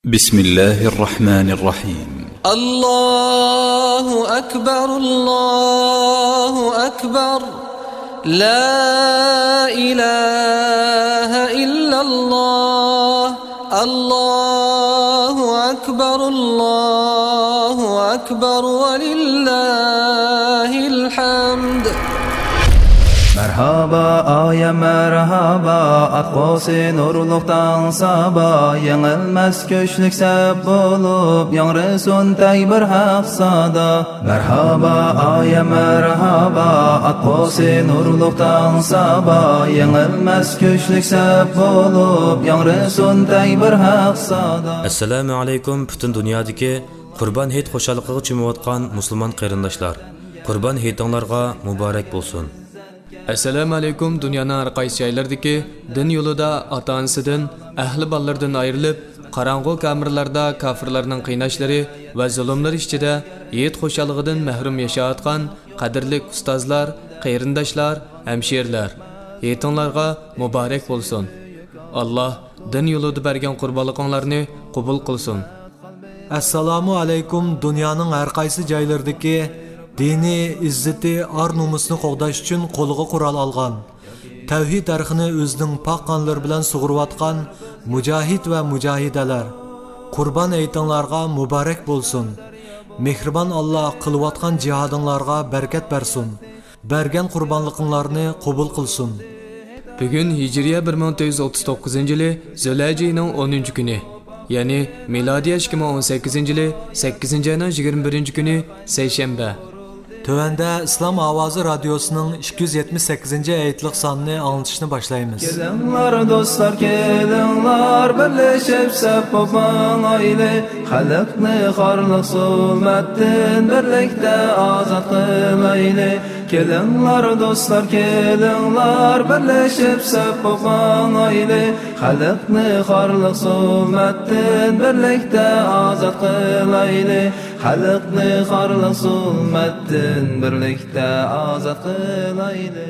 بسم الله الرحمن الرحيم. الله أكبر الله أكبر لا إله إلا الله الله أكبر الله أكبر ولله الحمد. Merhaba aya merhaba atqosi nurluqdan saba yengilmez köşlük seb bulup yangresun taybir haq sada. Merhaba aya merhaba atqosi nurluqdan saba yengilmez köşlük seb bulup yangresun taybir haq sada. Assalamu alaykum bütün dunyodagi Qurban hayit xo'shaligiga cho'mayotgan musulmon qarindoshlar. Qurban hayitinglarga muborak bo'lsin. Assalamu alaykum dunyoning har qaysi joylaridagi din yo'lida ota-onasidan, ahli bolalardan ayrilib, qorong'u kamirlarda kofirlarning qiynashlari va zulmlar ichida hayit xo'shaligidan mahrum yashayotgan qadrli ustozlar, qarindoshlar, hamshirlar, hayitinglarga muborak bo'lsin. Alloh din yo'lida bergan qurbonliqlarni qabul qilsin. Assalomu alaykum dunyoning har qaysi joylaridagi dini, izzati, ar-nomusni qo'g'dash uchun qo'liga qurol olgan, tavhid tarixini o'zining pok qonlari bilan sug'urayotgan mujohid va mujohidalar, Qurban hayitinglarga muborak bo'lsin. Mehribon Alloh qilayotgan jihodinglarga barakat bersin. Bergan qurbonliqinglarni qabul qilsin. Bugun Hijriya 1439-yili Zulhijjaning 10-kuni, ya'ni milodiy 2018-yili 8-oyning 21-kuni seshanba. Tövəndə İslam Avazı Radyosu'nun 278. ayetlik sanını anlatışını başlayımız. Kelinlar dostlar kelinlar birleşip seppopan aile xalqni xarlıq zulmettin birlikte azat kılaylı. Kelinlar dostlar kelinlar birleşip seppopan aile xalqni xarlıq zulmettin birlikte azat kılaylı. Xalqni xarlıq zulmettin birlikte azat kılaylı.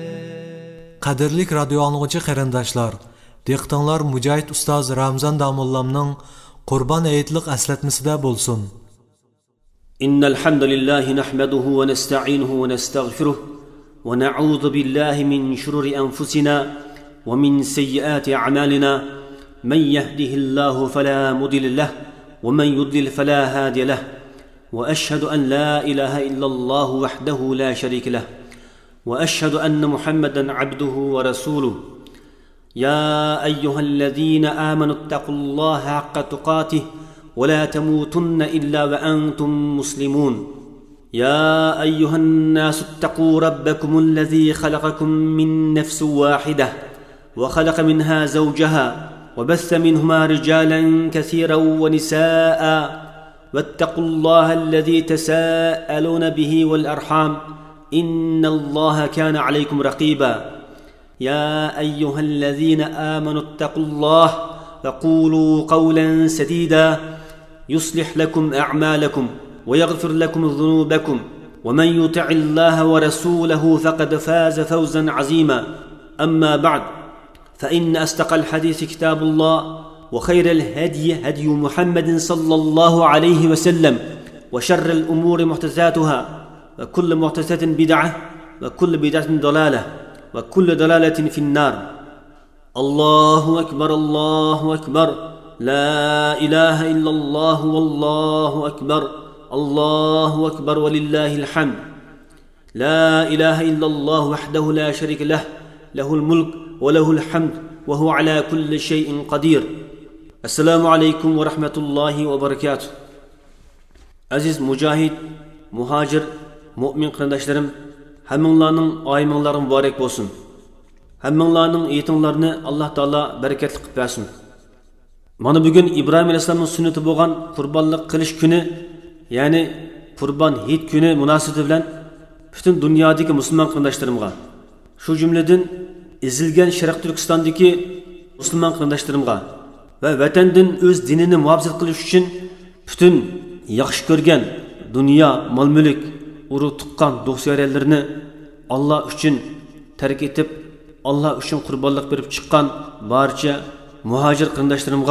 Qadirlik radyo anlıqçı qarindoshlar, diqqətinizlar Mücahid Ustaz Ramzan Damullamның Qurban ayetlik əslatmasida bo'lsin. Innal hamdalillahi nahmaduhu wa nasta'inuhu wa nastaghfiruh wa na'udhu billahi min shururi anfusina wa min sayyiati a'malina. Man yahdihillahu fala mudilla lahu wa man yudlil fala hadiya lahu. Wa ashhadu an la ilaha illallah wahdahu la sharika lahu. وأشهد أن محمدًا عبده ورسوله. يا أيها الذين آمنوا اتقوا الله حق تقاته ولا تموتن إلا وأنتم مسلمون. يا أيها الناس اتقوا ربكم الذي خلقكم من نفس واحدة وخلق منها زوجها وبث منهما رجالا كثيرا ونساء واتقوا الله الذي تساءلون به والأرحام إن الله كان عليكم رقيبا. يا أيها الذين آمنوا اتقوا الله وقولوا قولا سديدا يصلح لكم أعمالكم ويغفر لكم ذنوبكم ومن يطع الله ورسوله فقد فاز فوزا عظيما. أما بعد فإن أصدق الحديث كتاب الله وخير الهدي هدي محمد صلى الله عليه وسلم وشر الأمور محدثاتها وكل محدثة بدعة وكل بدعة ضلالة وكل ضلالة في النار. الله أكبر الله أكبر لا إله إلا الله والله أكبر الله أكبر ولله الحمد. لا إله إلا الله وحده لا شريك له له الملك وله الحمد وهو على كل شيء قدير. السلام عليكم ورحمة الله وبركاته. Aziz mujahid, muhacir, mu'min qarindoshlarım, hammanglarning oyinglarga muborak bo'lsin. Hammanglarning etinglarni Alloh taolo barakatli qilib bersin. Mana bugun Ibrohim alayhisolamning sunnati bo'lgan qurbonlik qilish kuni, ya'ni Qurban hayit kuni munosabati bilan butun dunyodagi musulmon qarindoshlarimga, shu jumladan ezilgan Sharq Turkistondagi musulmon qarindoshlarimga va vatandan o'z dinini muhofaza qilish uchun butun yaxshi ko'rgan dunyo, mol-mulk, urug' tuqqan do'st-yarlarni Alloh uchun tark etib, Alloh uchun qurbonlik berib chiqqan barcha muhojir qarindoshlarimga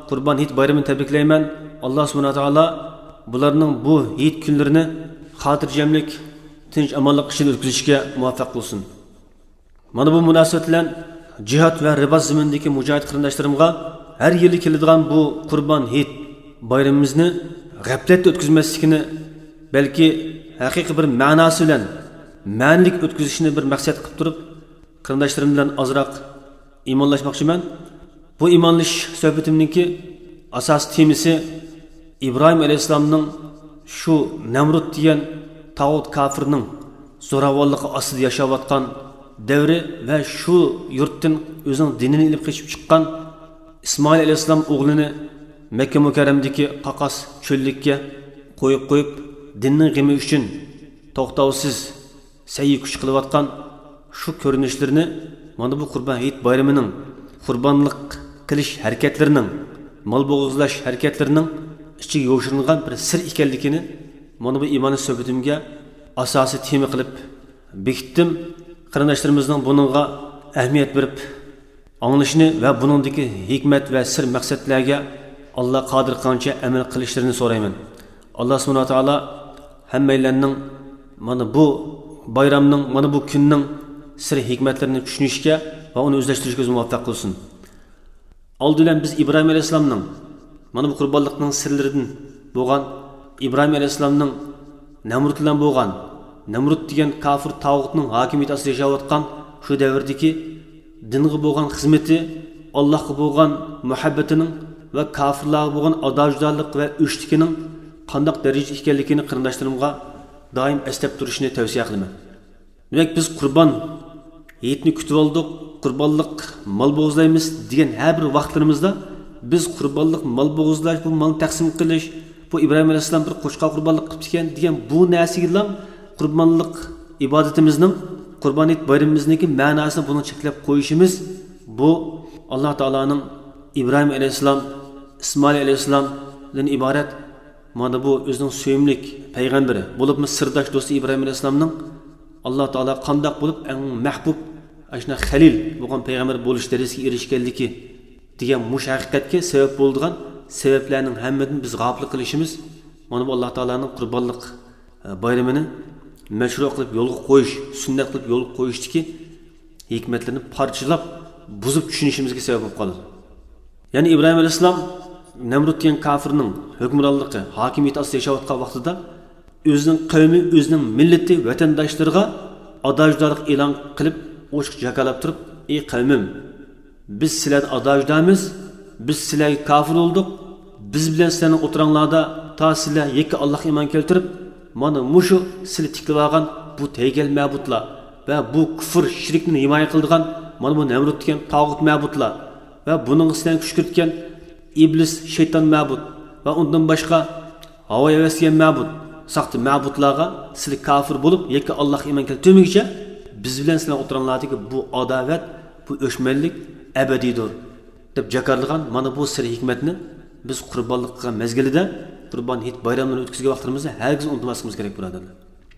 Qurban Hayit bayramını təbriklayman. Allah subhanahu wa taala bularning bu Hayit kunlarini xotirjamlik, tinch amonlik ishida o'tkazishga muvaffaq bo'lsin. Mana bu munosabat bilan jihad va ribot zimindagi mujohid qarindoshlarimga har yili keladigan bu Qurban Hayit bayramimizni g'aflatda o'tkazmaslikni, balki haqiqiy bir ma'nosi bilan ma'nilik o'tkazishni bir maqsad qilib turib, qarindoshlarim bilan ozroq iymonlashmoqchiman. Bu iymonlash suhbatimningki asos temasi İbrahim alayhissalomning shu Namrud degan tağut kafirning zo'ravonligi ostida yashayotgan davri va shu yurtdan o'zining dinini ilib qochib chiqqan İsmoil alayhissalom o'g'lini Makka mukarramdagi qaqas cho'llikka qo'yib dinning g'imi uchun to'xtovsiz sayyi kuch qilayotgan shu ko'rinishlarni mana bu Qurban Hayit bayramining qurbonlik qilish harakatlarining, mol bo'g'izlash harakatlarining ichiga yo'shirilgan bir sir ekanligini mana bu iymoniy suhbatimga asosiy tema qilib bekitdim. Qarindoshlarimizning buningga ahamiyat berib anglashni va buningdagi hikmat va sir maqsadlarga Allah qodir qancha amal qilishlarini so'rayman. Allah subhanahu wa taolo hammalarning mana bu bayramning, mana bu kunning sir hikmatlarini tushunishga va uni o'zlashtirishga muvaffaq qilsin. Oldidan biz İbrahim alayhissalomning mana bu qurbonlikning sirlaridan bo'lgan İbrahim alayhissalomning Namrud bilan bo'lgan Namrud degan kafir tağutning hokimiyati ostida yashayotgan shu davrdagi dinga bo'lgan xizmati, Allohga bo'lgan muhabbatining va kafirlarga bo'lgan adojdarlik va o'chtikining qanday darajada ekanligini qarindoshlarimga doim eslab turishni tavsiya qilaman. Demak biz Qurban Hayitni kutib oldik, qurbonlik mol bo'g'izlaymiz degan har bir vaqtlarimizda biz qurbonlik mol bo'g'izlash, bu mol taqsim qilish, bu İbrahim alayhissalom bir qo'shqa qurbonlik qilib ekan degan bu narsaga qurbonlik ibodatimizning, Qurban Hayit bayramimizningki ma'nosini buni cheklab qo'yishimiz bu Alloh taolaning İbrahim alayhissalom, İsmoil alayhissalomdan iborat mana bu o'zining suyimlik payg'ambari bo'libmi sirdosh do'sti İbrahim alayhissalomning Alloh taolo qandoq bo'lib eng mahbub ashna Xalil bo'lgan payg'ambar bo'lish darajasiga erishganligi degan mush haqiqatga sabab bo'lgan sabablarning hammasini biz g'ofil qilishimiz mana bu Alloh taolaning qurbonlik bayramini mashru' qilib yo'lga qo'yish, sunnat qilib yo'lga qo'yishdiki hikmatlarini parchalab buzib tushunishimizga sabab bo'lib qoladi. Ya'ni İbrahim alayhissalom Namrud degan kafirning hukmronligi, hokimiyati ostida yashayotgan vaqtida o'zining qavmi, o'zining millati, vatandoshlariga adojdarlik e'lon qilib, o'chiq jakalab turib, "Ey qavmim, biz sizlarga adojdamiz, biz sizlarga kafir bo'ldik, biz bilan sizlarning o'tiranglarda ta sizlar yakka Allohga iymon keltirib, mana mushu sizlar tiklab olgan bu taygal ma'budlar va bu kufr, shirkni himoya qiladigan mana bu Namrud degan tağut ma'budlar va buning sizlarga kuch kiritgan iblis, shayton ma'bud va undan boshqa havo havasga ma'bud, saxta ma'budlarga sizlar kafir bo'lib, yakka Allohga iymon keltirmaguncha biz bilan sizlar o'tiranglardagi bu adovat, bu o'chmanlik abadiydir deb jakarlagan mana bu sir hikmatni biz qurbonlik qilgan mezgilida Qurban Hayit bayramini o'tkazgan vaqtimizda hargiz unutmasligimiz kerak birodarlar.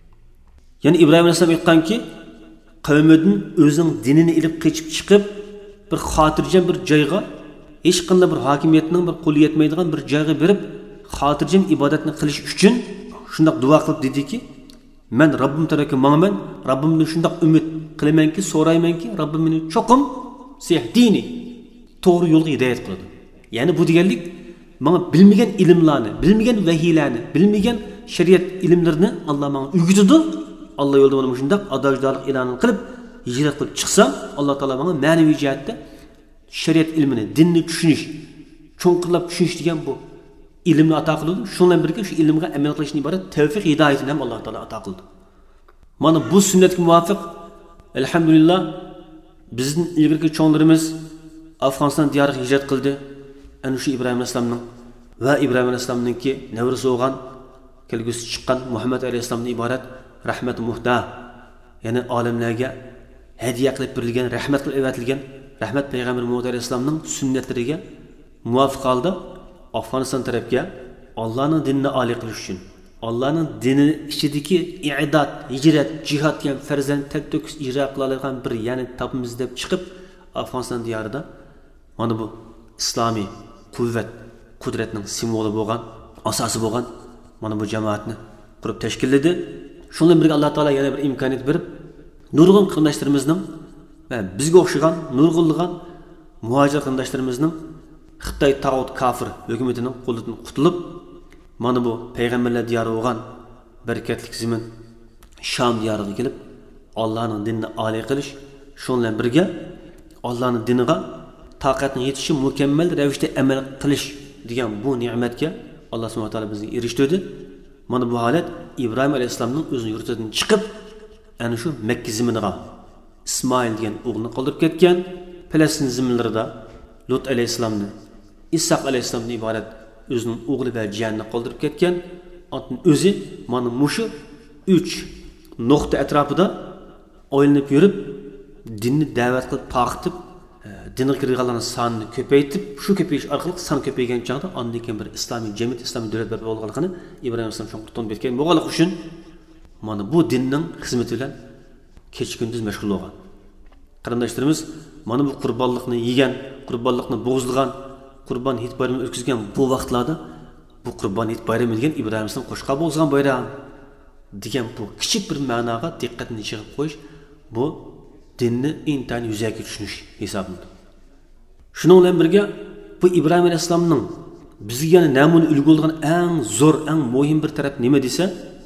Ya'ni İbrahim alayhissalom aytganki, qavmidan o'zining dinini ilib qochib chiqib, bir xotirjam bir joyga, hech qanday bir hokimiyatning bir qo'li yetmaydigan bir joyga berib, xotirjam ibodatni qilish uchun shunday duo qilib dediki, men Rabbim tarafga mangman, Rabbimdan shunday umid qilamanki, so'raymanki, Rabbim meni cho'qim sehdini to'g'ri yo'lga hidoyat qiladi. Ya'ni bu deganlik menga bilmagan ilmlarni, bilmagan vahiylarni, bilmagan shariat ilmlarini Alloh menga o'rgatadi. Alloh yo'lida mana shunday adojdarlik e'lon qilib, hijrat qilib chiqsam, Alloh taolo menga ma'naviy jihatda shariat ilmini, dinni tushunish, cho'nqirlab tushunish degan bu ilmni ato qildi. Shundan birga shu ilmga amal qilishni iborat tavfiq hidoyatini ham Alloh taolo ato qildi. Mana bu sunnatga muvofiq alhamdulillah bizning ilgirki cho'nglarimiz Afg'oniston diyoriga hijrat qildi. Ana shu İbrahim alayhissalomning va İbrahim alayhissalomningki nevrasi bo'lgan kelgusi chiqqan Muhammad alayhissalomdan iborat rahmat muhda, ya'ni olimlarga hadiya qilib berilgan, rahmat qilib evatilgan rahmat payg'ambar Muhammad alayhissalomning sunnatlariga muvofiq holda Afg'oniston tarafga Allohning dinini oliy qilish uchun, Allohning dini ichidagi i'dod, hijrat, jihad degan farzani tek-to'kis ijro qila oladigan bir ya'ni topimiz deb chiqib Afg'oniston diyorida mana bu islomiy quvvat, qudratning simvoli bo'lgan, asosi bo'lgan mana bu jamoatni qurib tashkilladi. Shundan birga Alloh taolo yana bir imkoniyat berib, nurg'un qarindoshlarimizning va bizga o'xshagan nurg'unlagan muhojir qarindoshlarimizning Xitoy tağut kafir hukumatining qo'lidan qutulib, mana bu payg'ambarlar diyori bo'lgan bereketlik zimin Sham diyoriga kelib, Allohning dinini oliy qilish, shundan birga Allohning diniga taqatning yetishi mukammal ravishda amal qilish degan bu ne'matga Alloh subhanahu va taolo bizni erishtirdi. Mana bu holat İbrahim alayhissalomning o'zining yurtidan chiqib, ana shu Makka ziminiga Ismoil degan o'g'lini qoldirib ketgan, Falastin ziminlarida Lut alayhissalomni, Isoq alayhissalomdan iborat o'zining o'g'li va jiyanini qoldirib ketgan. O'zi mana mushu 3 nuqta atrofida o'ylanib yurib, dinni da'vat qilib taqitib, dinga kirganlarning sonini ko'paytib, shu ko'payish orqali son ko'paygan chog'da ondan keyin bir islomiy jamiyat, islomiy davlat barpo bo'lganligini Ibrohim alayhisalom shunga to'nib ketgan bo'lganligi uchun mana bu dinning xizmati bilan kecha kunduz mashg'ul bo'lgan. Qarindoshlarimiz mana bu qurbonlikni yegan, qurbonlikni bo'g'izlagan, qurbon hit bayramini o'tkazgan bu vaqtlarda bu qurbon hit bayrami degan Ibrohim alayhisalom qo'shqa bo'lgan bayram degan bu kichik bir ma'noga diqqatni chegib qo'yish bu dinni intan yuzaga tushunish hisoblanadi. Shuning bilan birga bu Ibrohim alayhissalomning bizga yana namuna ulgu bo'lgan eng zo'r, eng muhim bir taraf nima desa,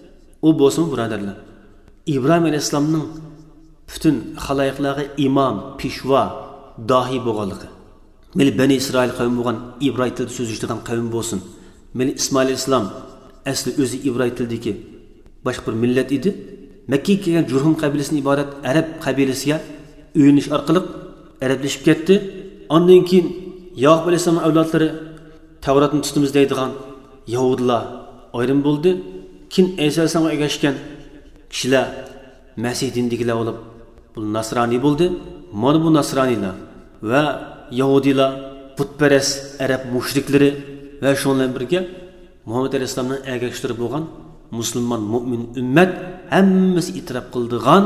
u bo'lsin birodarlar. Ibrohim alayhissalomning butun xaloyiqlarga imom, peshvo, dohiy bo'lganligi. Meli Bani Isroil qavmi bo'lgan Ibroy tilida so'z eshitgan qavm bo'lsin. Meli Ismoil alayhissalom asli o'zi Ibroy tilidagi boshqa bir millat edi. Makkaga kelgan Jurhum qabilasidan iborat Arab qabilasiga uyinish orqali arablashib ketdi. Ondan keyin Yaqub alayhisalom avlodlari Tavratni tutimiz deydigan Yahudilar ayrim bo'ldi. Keyin Isa alayhisalomga ergashgan kishilar Masih dindigilar bo'lib, bu Nasrani bo'ldi. Mana bu Nasranilar va Yahudilar, putparast Arab mushriklari va shundan birga Muhammad alayhisalomning ergashlari bo'lgan musulmon mu'min ummat hammasi e'tirof qildigan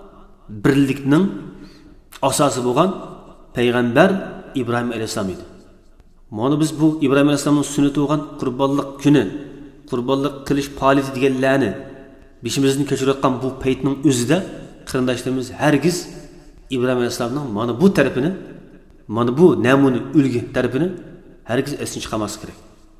birlikning asosi bo'lgan payg'ambar Ibrohim alayhisalom edi. Mana biz bu Ibrohim alayhisalomning sunnati bo'lgan qurbonlik kuni, qurbonlik qilish faoliyati deganlarni beshimizni kechirayotgan bu paytning o'zida qarindoshlarimiz hargiz Ibrohim alayhisalomning mana bu tarafini, mana bu namuna ulgu tarafini hargiz esdan chiqarmaslik kerak.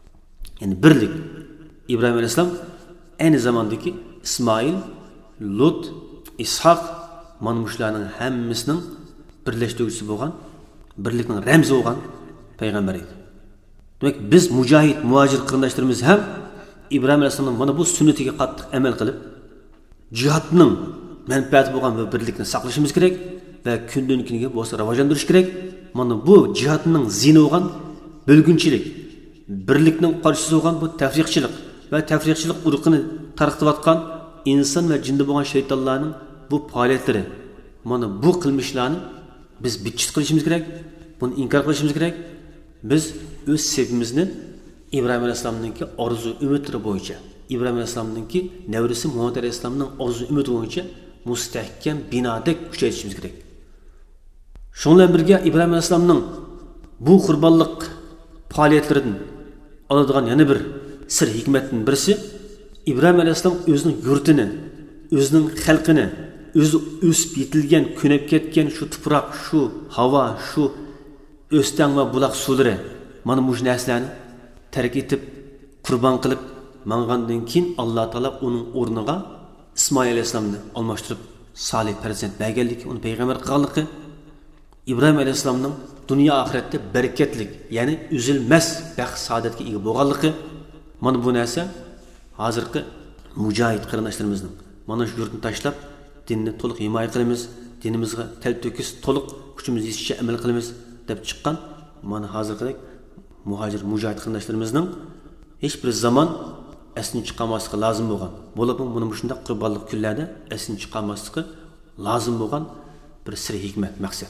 Ya'ni birlik Ibrohim alayhisalom aynı zamandaki İsmail, Lut, İshak mana shularning hammasining birlashtiruvchisi bo'lgan, birlikning ramzi bo'lgan payg'ambar edi. Demak, biz mujohid, muhojir qarindoshlarimiz ham Ibrohim alayhisalomning mana bu sunnatiga qattiq amal qilib, jihadning manfaati bo'lgan va birlikni saqlashimiz kerak va kundan kunga bo'lsa rivojlantirish kerak. Mana bu jihadning zini bo'lgan bo'lgunchilik, birlikning qarshisi bo'lgan bu tafriqchilik ve tefrikçilik urqini tarqatayotgan inson ve jinda bo'lgan shaytonlarning bu faoliyatları, mana bu qilmishlarni biz bitchit qilishimiz kerak, buni inkor qilishimiz kerak. Biz o'z sevgimizni Ibrohim alayhissalomninki orzu umidlari bo'yicha, Ibrohim alayhissalomninki nevrisi Muhammad alayhissalomning orzu umidi bo'yicha mustahkam binodek kuchaytirishimiz kerak. Shundan birga Ibrohim alayhissalomning bu qurbonlik faoliyatlaridan oladigan yana bir sir hikmetinin birisi, İbrahim alayhissalom o'zining yurtini, o'zining xalqini, o'zi o'sib yetilgan, ko'nib ketgan shu tuproq, shu havo, shu o'stan va buloq suvlari, mana bu narsalarni tark etib, qurbon qilib mangandan keyin Alloh taolo uning o'rniga İsmoil alayhissalomni almashtirib solih farzand berganligi, uni payg'ambar qilganligi, İbrahim alayhissalomning dunyo oxiratda barakatlik, ya'ni uzilmas baxt saodatga ega bo'lganligi, mana bu narsa hozirgi mujohid qarindoshlarimizning mana shu yurtni tashlab dinni to'liq himoya qilamiz, dinimizga talto'kis to'liq kuchimiz yetishi amal qilamiz deb chiqqan mana hozirgidek muhojir mujohid qarindoshlarimizning hech bir zaman esdan chiqarmasligi lozim bo'lgan. Bo'lib buni shunday qurbonlik kunlarda esdan chiqarmasligi lozim bo'lgan bir sir hikmat maqsad.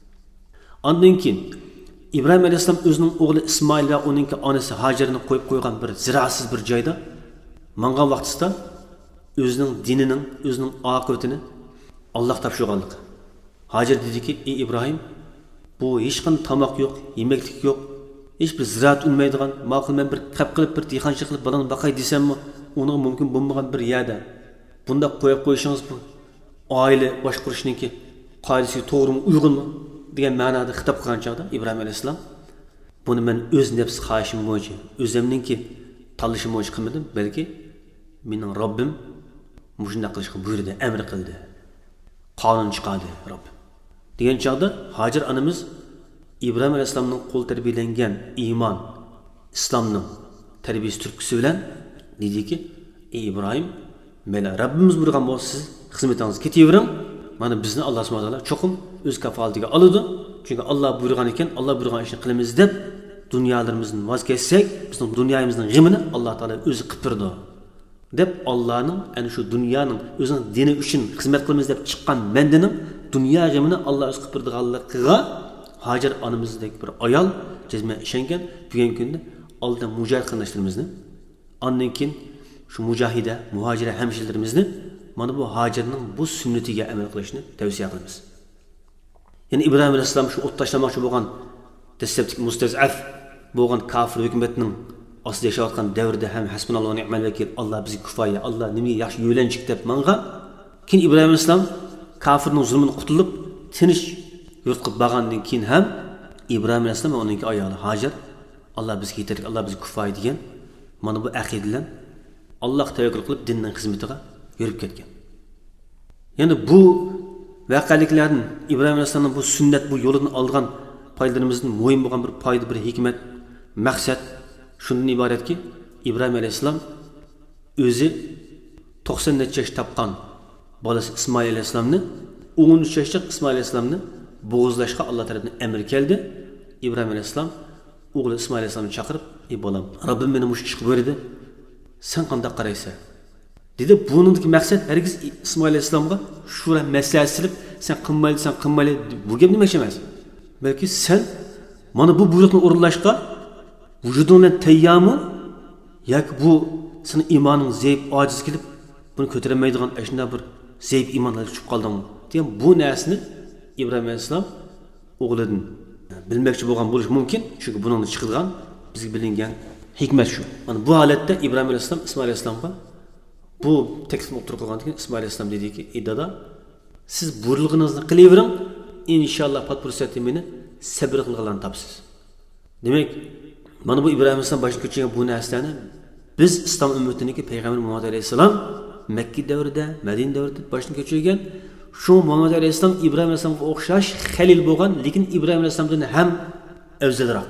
Ondan keyin İbrahim alayhissalom o'zining o'g'li İsmoil va uning onasi Hajarni qo'yib qo'ygan bir zirosiz bir joyda mangan vaqtida o'zining dinining, o'zining oqibatini Alloh topshirganligi. Hajar dediki, "Ey İbrahim, bu hech qanday tamoq yo'q, yemeklik yo'q. hech bir ziraat unmaydigan, ma'qul men bir qap qilib bir dehqonchilik qilib balani baqay desammi, uning mumkin bo'lmagan bir yerda bunda qo'yib qo'yishingiz bu oila boshqarishniki qoidasiga to'g'rimi, uyg'unmi degan ma'noda xitob qilgan chog'da Ibrohim alayhissalom buni men o'z nafs xohishim bo'yicha, o'zimninki tanlashim bo'yicha qilmadim, balki mening Robbim shunday qilishga buyurdi, amr qildi, qonun chiqardi Robbim degan chog'da Hajar onamiz İbrahim Aleyhisselam'ın qo'l tarbiyalangan iymon, islomning tarbiyasi turkisi bilan dediki, ey İbrahim, meni Rabbimiz buyurgan bo'lsa, siz xizmatingizga ketavering. Mana bizni Alloh subhanahu va taolo cho'qim o'z kafolatiga oladi. Chunki Alloh buyurgan ekan, Alloh buyurgan ishni qilamiz deb dunyolarimizni voz kechsak, bizning dunyomizning g'imini Alloh taolo o'zi qilib berdi. Deb Allohning ana shu dunyoning o'zining dini uchun xizmat qilamiz deb chiqqan mendining dunyo g'imini Alloh o'zi qilib berdiganligiga Hajar onamizdek bir ayol jazman ishongan. Bugungi kunda oldin mujohid qarindoshlarimizni, ondan keyin shu mujohida, muhojira hamshirlarimizni mana bu Hajarning bu sunnatiga amal qilishni tavsiya qilamiz. Ya'ni Ibrohim alayhissalom shu o't tashlamoqchi bo'lgan dastlabki mustazaf bo'lgan kafir hukumatning ostida yashayotgan davrda ham hasbunallohu va ni'mal vakil, Alloh bizga kifoya, Alloh nimaga yaxshi yo'lanchik deb mangan. Keyin Ibrohim alayhissalom kafirning zulmidan qutulib tinch yurt qilib bo'lgandan keyin ham Ibrohim alayhissalom va uning ayoli Hajar Alloh bizga yetar, Alloh bizga kifoya degan mana bu aqida bilan Alloh tavakkul qilib dinning xizmatiga yurib ketgan. Ya'ni bu voqeliklarning Ibrohim alayhissalomning bu sunnat, bu yo'lidan olgan foydalarimizning muhim bo'lgan bir foyda, bir hikmat, maqsad shundan iboratki, Ibrohim alayhissalom o'zi 90 necha yosh topgan bolasi Ismoil alayhissalomni 13 yoshli Ismoil alayhissalomni bo'g'izlashga Alloh tomonidan amr keldi. Ibrohim alayhissalom o'g'li Ismoil alayhissalomni chaqirib, "Ey bolam, Rabbim meni mush ishga buyurdi. Sen qanday qaraysan?" dedi. Buningdagi maqsad hargiz Ismoil alayhissalomga shura maslahat silib, "Sen qilmayli" bu gap nima emas. Balki sen mana bu buyruqni o'rinlashga vujudingdan tayyormi yoki bu sening iymoning zaif, ojiz kelib buni ko'tarolmaydigan shunday bir zaif iymonga tushib qoldingmi degan bu narsani İbrahim alayhissalom o'g'lidan bilmoqchi bo'lgan bo'lishi mumkin. Chunki buningdan chiqilgan bizga bilingan hikmat shu. Mana bu holatda Ibrohim alayhissalom Ismoil alayhissalomga bu taklifni o'tirib qo'ygandan keyin Ismoil alayhissalom dediki, "Ey dada, siz buyruqingizni qilavering, inshaalloh pat fursatda meni sabr qilganlarni topsiz." Demak, mana bu Ibrohim alayhissalom boshqa ko'chirgan bu narsalarni biz islom ummatiniki payg'ambar Muhammad alayhissalom Makka davrida, Madina davrida boshqa ko'chirgan shu Muhammad alayhissalom İbrahim alayhissalomga o'xshash xalil bo'lgan, lekin İbrahim alayhissalomdan ham afzalroq.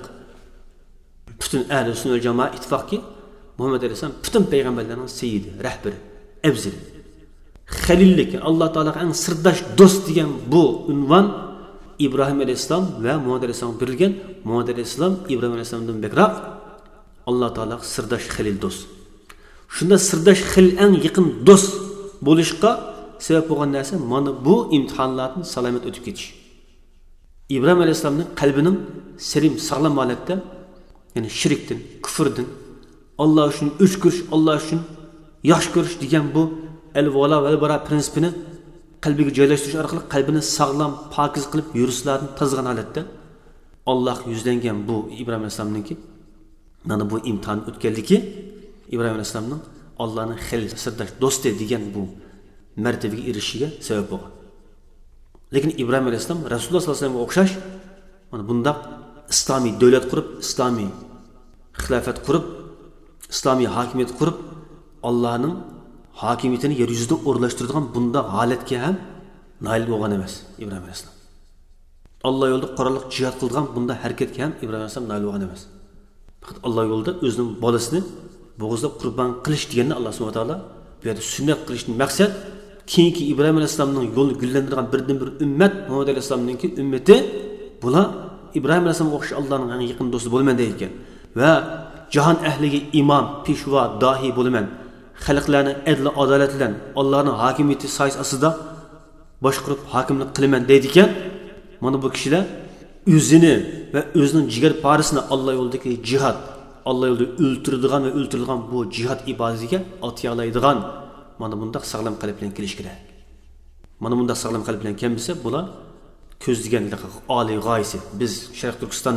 Bütün ahli sunna va jamoat ittifoqi Muhammad alayhissalom bütün payg'ambarlarning sayyidi, rahbari, afzali. Xalillik, Alloh taolaga eng sirdosh do'st degan bu unvon İbrahim alayhissalom va Muhammad alayhissalom berilgan. Muhammad alayhissalom İbrahim alayhissalomdan bekroq Alloh taolaga sirdosh xalil do'st. Shunda sirdosh xalil eng yaqin do'st bo'lishga sebep bo'lgan narsa mana bu imtihonlardan salomat o'tib ketish. İbrahim alayhissalomning qalbining salim, sog'lom holatda, ya'ni shirkdan, kufrdan, Alloh uchun o'ch ko'rish, Alloh uchun yaxshi ko'rish degan bu al-vala va al-bara prinsipini qalbiga joylashtirish orqali qalbini sog'lom, pokiz qilib yurishlardan tozgan holatda Alloh yuzlangan bu İbrahim alayhissalomningki mana bu imtihon o'tganligi İbrahim alayhissalomning Allohning xalil, sirdosh do'sti degan bu martabaga erishishiga sabab bo'lgan. Lekin İbrahim alayhissalom Rasululloh sollallohu alayhi vasallamga o'xshash mana bundaq islomiy davlat qurib, islomiy xilofat qurib, islomiy hokimiyat qurib, Allohning hokimiyatini yer yuzida o'rnashtiradigan bundaq holatga ham nail bo'lgan emas İbrahim alayhissalom. Alloh yo'lida qurolliq jihad qilgan bunda harakatga ham İbrahim alayhissalom nail bo'lgan emas. Faqat Alloh yo'lida o'zining bolasini bo'g'izlab qurbon qilish deganni Alloh subhanahu va taolo bu yerda sunnat qilishning maqsad keyingi İbrahim alayhissalomning yo'lini gullantirgan birdan bir ummat Muhammad alayhissalomningki ummati bular İbrahim alayhissalomga o'xshash Allohning eng yaqin do'sti bo'lman deyotgan va jahon ahliga imom, peshvo, dohiy bo'lman, xalqlarni adl adolat bilan Allohning hokimiyati soyasi ostida boshqarib hokimlik qilaman deydigan mana bu kishilar o'zini va o'zining jigar parisini Alloh yo'lidagi jihad, Alloh yo'lida o'ltirilgan bu jihad ibodatiga atyolaydigan mana bundaq sog'lom qalb bilan kelish kerak. Mana bundaq sog'lom qalb bilan kelmasa, bular ko'zlagan oliy g'oyasi, biz Sharq Turkistonni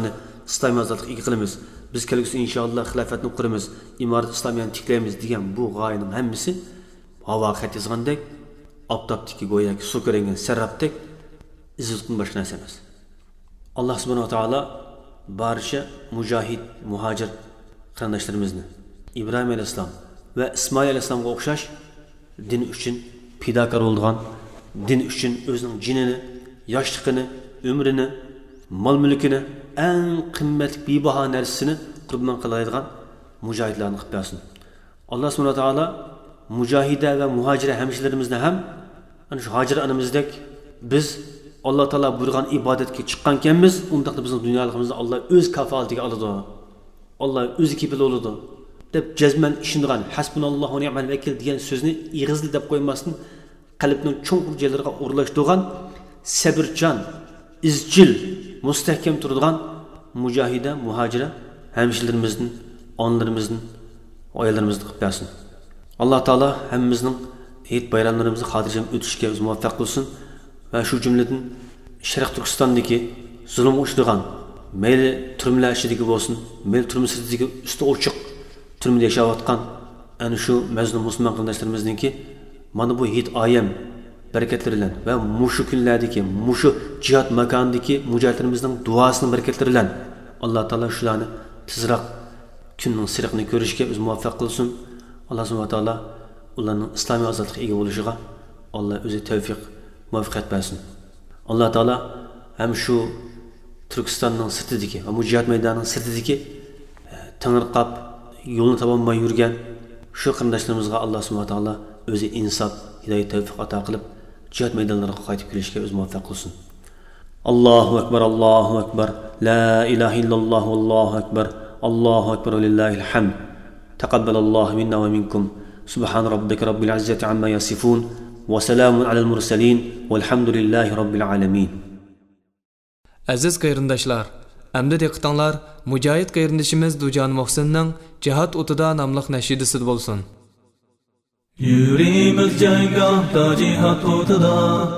islomiy ozodlik ega qilamiz, biz kelgusi inshaalloh xilofatni quramiz, imorat islomiyani tiklaymiz degan bu g'oyaning hammasi havo xat yozgandek, oftobdagi go'yoki suv ko'ringan sarrabdek izilqin boshqa narsa emas. Alloh subhanahu va taolo barcha mujohid, muhojir qarindoshlarimizni Ibrohim alayhissalom va Ismoil alayhissalomga o'xshash din uchun fidokor bo'lgan, din uchun o'zining jinini, yoshligini, umrini, mol-mulkini, eng qimmatli bebaho narsasini qurbon qiladigan mujohidlarni qilib bersin. Alloh subhanahu va taolo mujohida va muhojira hamshirlarimizni ham ana shu hojir onamizdek biz Alloh taolo buyurgan ibodatga chiqqankanmiz, undaqda bizning dunyoligimizni Alloh o'z kafolatiga oladi. Alloh o'zi kepil bo'ladi deb jazman ishongan hasbunallohu va ni'mal vakil degan so'zni ig'izli deb qo'ymasdan qalbning cho'nqur joylariga o'rlashtirgan sabrchan, izchil, mustahkam turadigan mujohida, muhojira hamshirlarimizning, onlarimizning, oilalarimizni qilib bersin. Alloh taolo hammamizning hayit bayramlarimizni xotirjam o'tishga muvaffaq qilsin va shu jumladan Sharq Turkistondagi zulm uchragan, mayli turmalar ichidagi bo'lsin, mayli turma sirtidagi usti ochiq turmada yashayotgan ana shu mazlum musulmon qarindoshlarimizninki mana bu hayit oyam barakatlari bilan va mushu kunlardagi, mushu jihad makonidagi mujohidlarimizning duosining barakatlari bilan Alloh taolo shularni tezroq kunning siriqini ko'rishga o'zi muvaffaq qilsin. Alloh subhanahu va taolo ularning islomiy ozodlikka ega bo'lishiga Alloh o'zi tavfiq, muvaffaqiyat bersin. Alloh taolo ham shu Turkistonning sirtidagi va mujahid maydonining sirtidagi tangirqab yo'lni topolmay yurgan shu qarindoshlarimizga Alloh subhanahu va taolo o'zi insof, hidoyat, tavfiq ato qilib jihad maydonlariga qaytib kelishga o'zi muvaffaq qilsin. Allohu akbar, Allohu akbar, la ilaha illalloh, vallohu akbar, Allohu akbar va lillahil hamd. Taqabbalallohu minna va minkum. Subhan robbika robbil izzati amma yasifun va salamun alal mursalin valhamdulillahi robbil alamin. Aziz qarindoshlar, endi diqqatinglar mujohid qarindishimiz Dujan Muhsinning Jihad o'tida nomli nashidasi bo'lsin. Yurimiz janggohda jihad o'tida,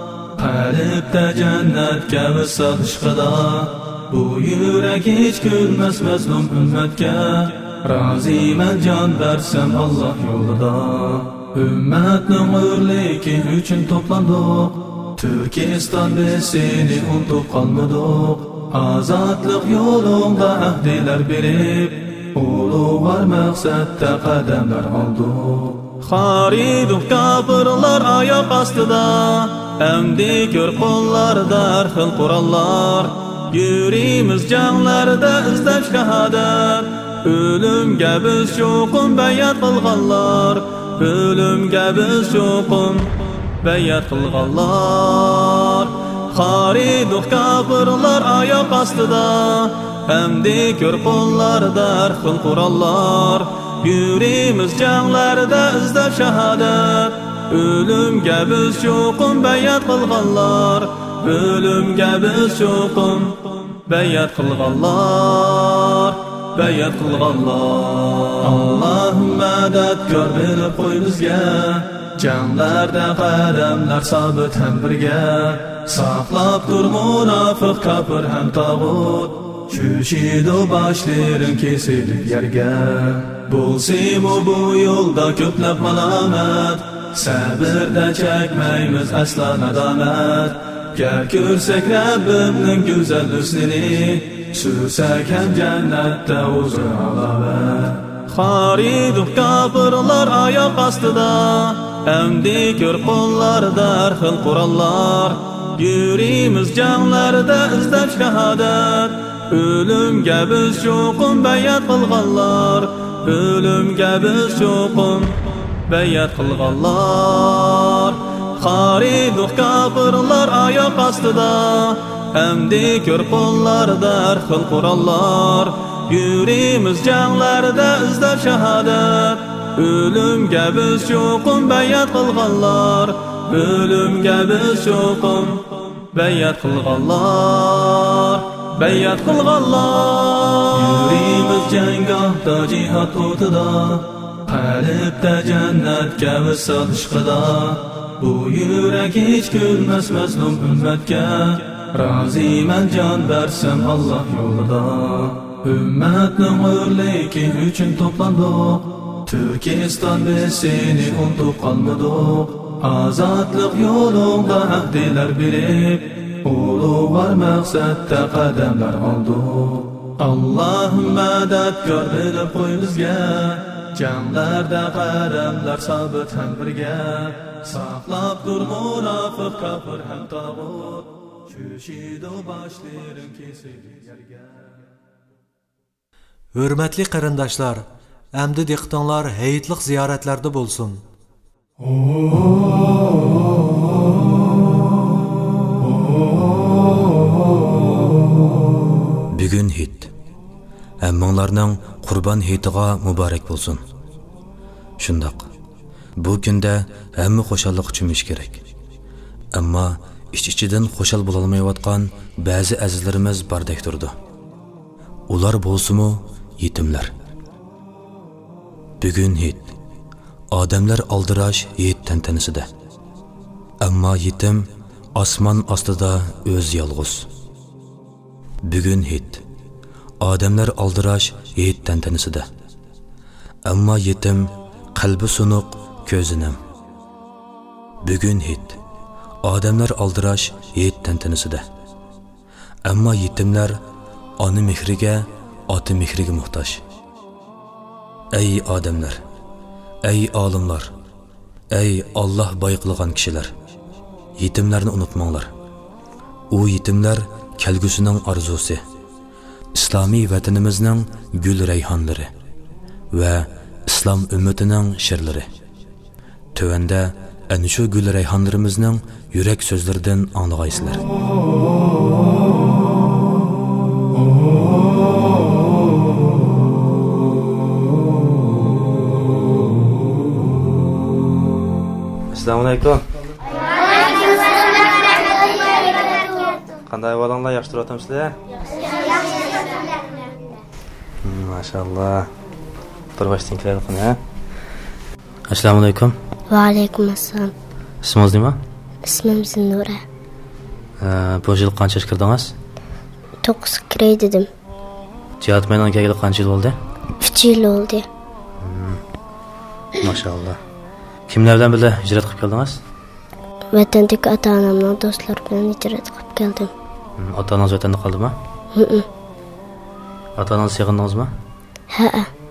qalbda jannatga visol ishqida. Bu yurak hech kulmas mazlum ummatga, roziman jon bersam Alloh yo'lida. Ummatning o'rligi uchun to'plandik, Turkiston biz seni unutib qolmadik. Azodlik yo'lida ahdilar berib, ulug'vor maqsadda qadamlar oldik. Xoriduh kafirlar oyoq ostida, amdi ko'r qo'llarda har xil qurollar. Yurimiz janglarda izlab shahodat, o'limga biz cho'qim bayat qilganlar. O'limga biz cho'qim bayat qilganlar. Xoriduh kafirlar oyoq ostida, amdi ko'r qo'llarda har xil qurollar. Yurimiz janglarda izlab shahodat, o'limga biz cho'qim bayat qilganlar. O'limga biz cho'qim bayat qilganlar, bayat qilganlar. Allohumma dadkor berib qo'y bizga, janglarda qadamlar sobit ham birga. Saqlab tur munofiq kafir ham tog'ut, Çüşidu başların kesilib yerga. Bo'lsimu bu yo'lda ko'plab malomat, sabrda chekmaymiz asla nadomat. Gar ko'rsak Rabbimning go'zal husnini, suvsak ham jannatda o'zi alavat. Xoriduh kafirlar oyoq ostida, amdi ko'r qo'llarda har xil qurollar. Yurimiz janglarda izlab shahodat, o'limga biz cho'qim bayat qilganlar. O'limga biz cho'qim bayat qilganlar. Xoriduh kafirlar oyoq ostida, amdi ko'r qo'llarda har xil qurollar. Yurimiz janglarda izlab shahodat, o'limga biz cho'qim bayat qilganlar. O'limga biz cho'qim bayat qilganlar, bayat qilganlar. Yurimiz janggohda jihad o'tida, qalbda jannatga visol ishqida. Bu yurak hech kulmas mazlum ummatga, Raziman jon bersam Allah yo'lida. Ümmetning o'rligi uchun to'plandik. Turkiston biz seni unutib qolmadik. Azodlik yo'lida ahdilar berib, ulug'vor maqsadda qadamlar oldik. Allohumma dadkor bilib qo'y bizga, jamlarda qaramlar sobit ham birga. Saqlab tur munofiq kofir ham tog'ut, cho'shidi boshlaring kesilib yerga. Hürmetli qarindoshlar, əmdi diqqətinizlər heyetlik ziyaretlərdə bolsun. Bugün hit. Əmmanglarning Qurban hitiga muborak bo'lsin. Shundoq. Bu kunda hamma xo'shallik uchimish kerak. Ammo ich-ichidan xo'shal bo'la olmayotgan ba'zi azizlarimiz bordek turdi. Ular bo'lsa-mu yetimlar. Bugün hit. Odamlar aldirash hit tantanasida. Ammo yetim osmon ostida o'z yolg'iz. Bugün hit. Odamlar aldirash hit tantanasida. Ammo yetim qalbi sunuq, ko'zi nam. Bugün hit. Odamlar aldirash hit tantanasida. Ammo yetimlar ona mehriga, ota mehriga muhtoj. Ey odamlar, ey olimlar, ey Alloh boy qilgan kishilar, yetimlarni unutmanglar. U yetimlar kelgusining orzusi, islomiy vatanimizning gul rayhonlari va islom ummatining shirlari. Tövanda ana shu gul rayhonlarimizning yurak so'zlaridan anglag'aysizlar. Assalomu alaykum. Qanday bo'linglar? Yaxshi turibsizlar? Maşallah. Bir başlayın qiladi. Assalomu alaykum. Va alaykum assalom. İsmingiz nima? Ismim Zinnura. Bu yil qancha yoshga kirdingiz? 9 kiray dedim. Jihad maydoniga kelib qancha yil bo'ldi? 3 yil oldu. Maşallah. Kimlar bilan birga hijrat qilib keldingiz? Vatandagi ota-onamning do'stlari bilan hijrat qilib keldim. Ota-onangiz vatanda qoldimi? Ota-onangizni yig'indingizmi? Ha.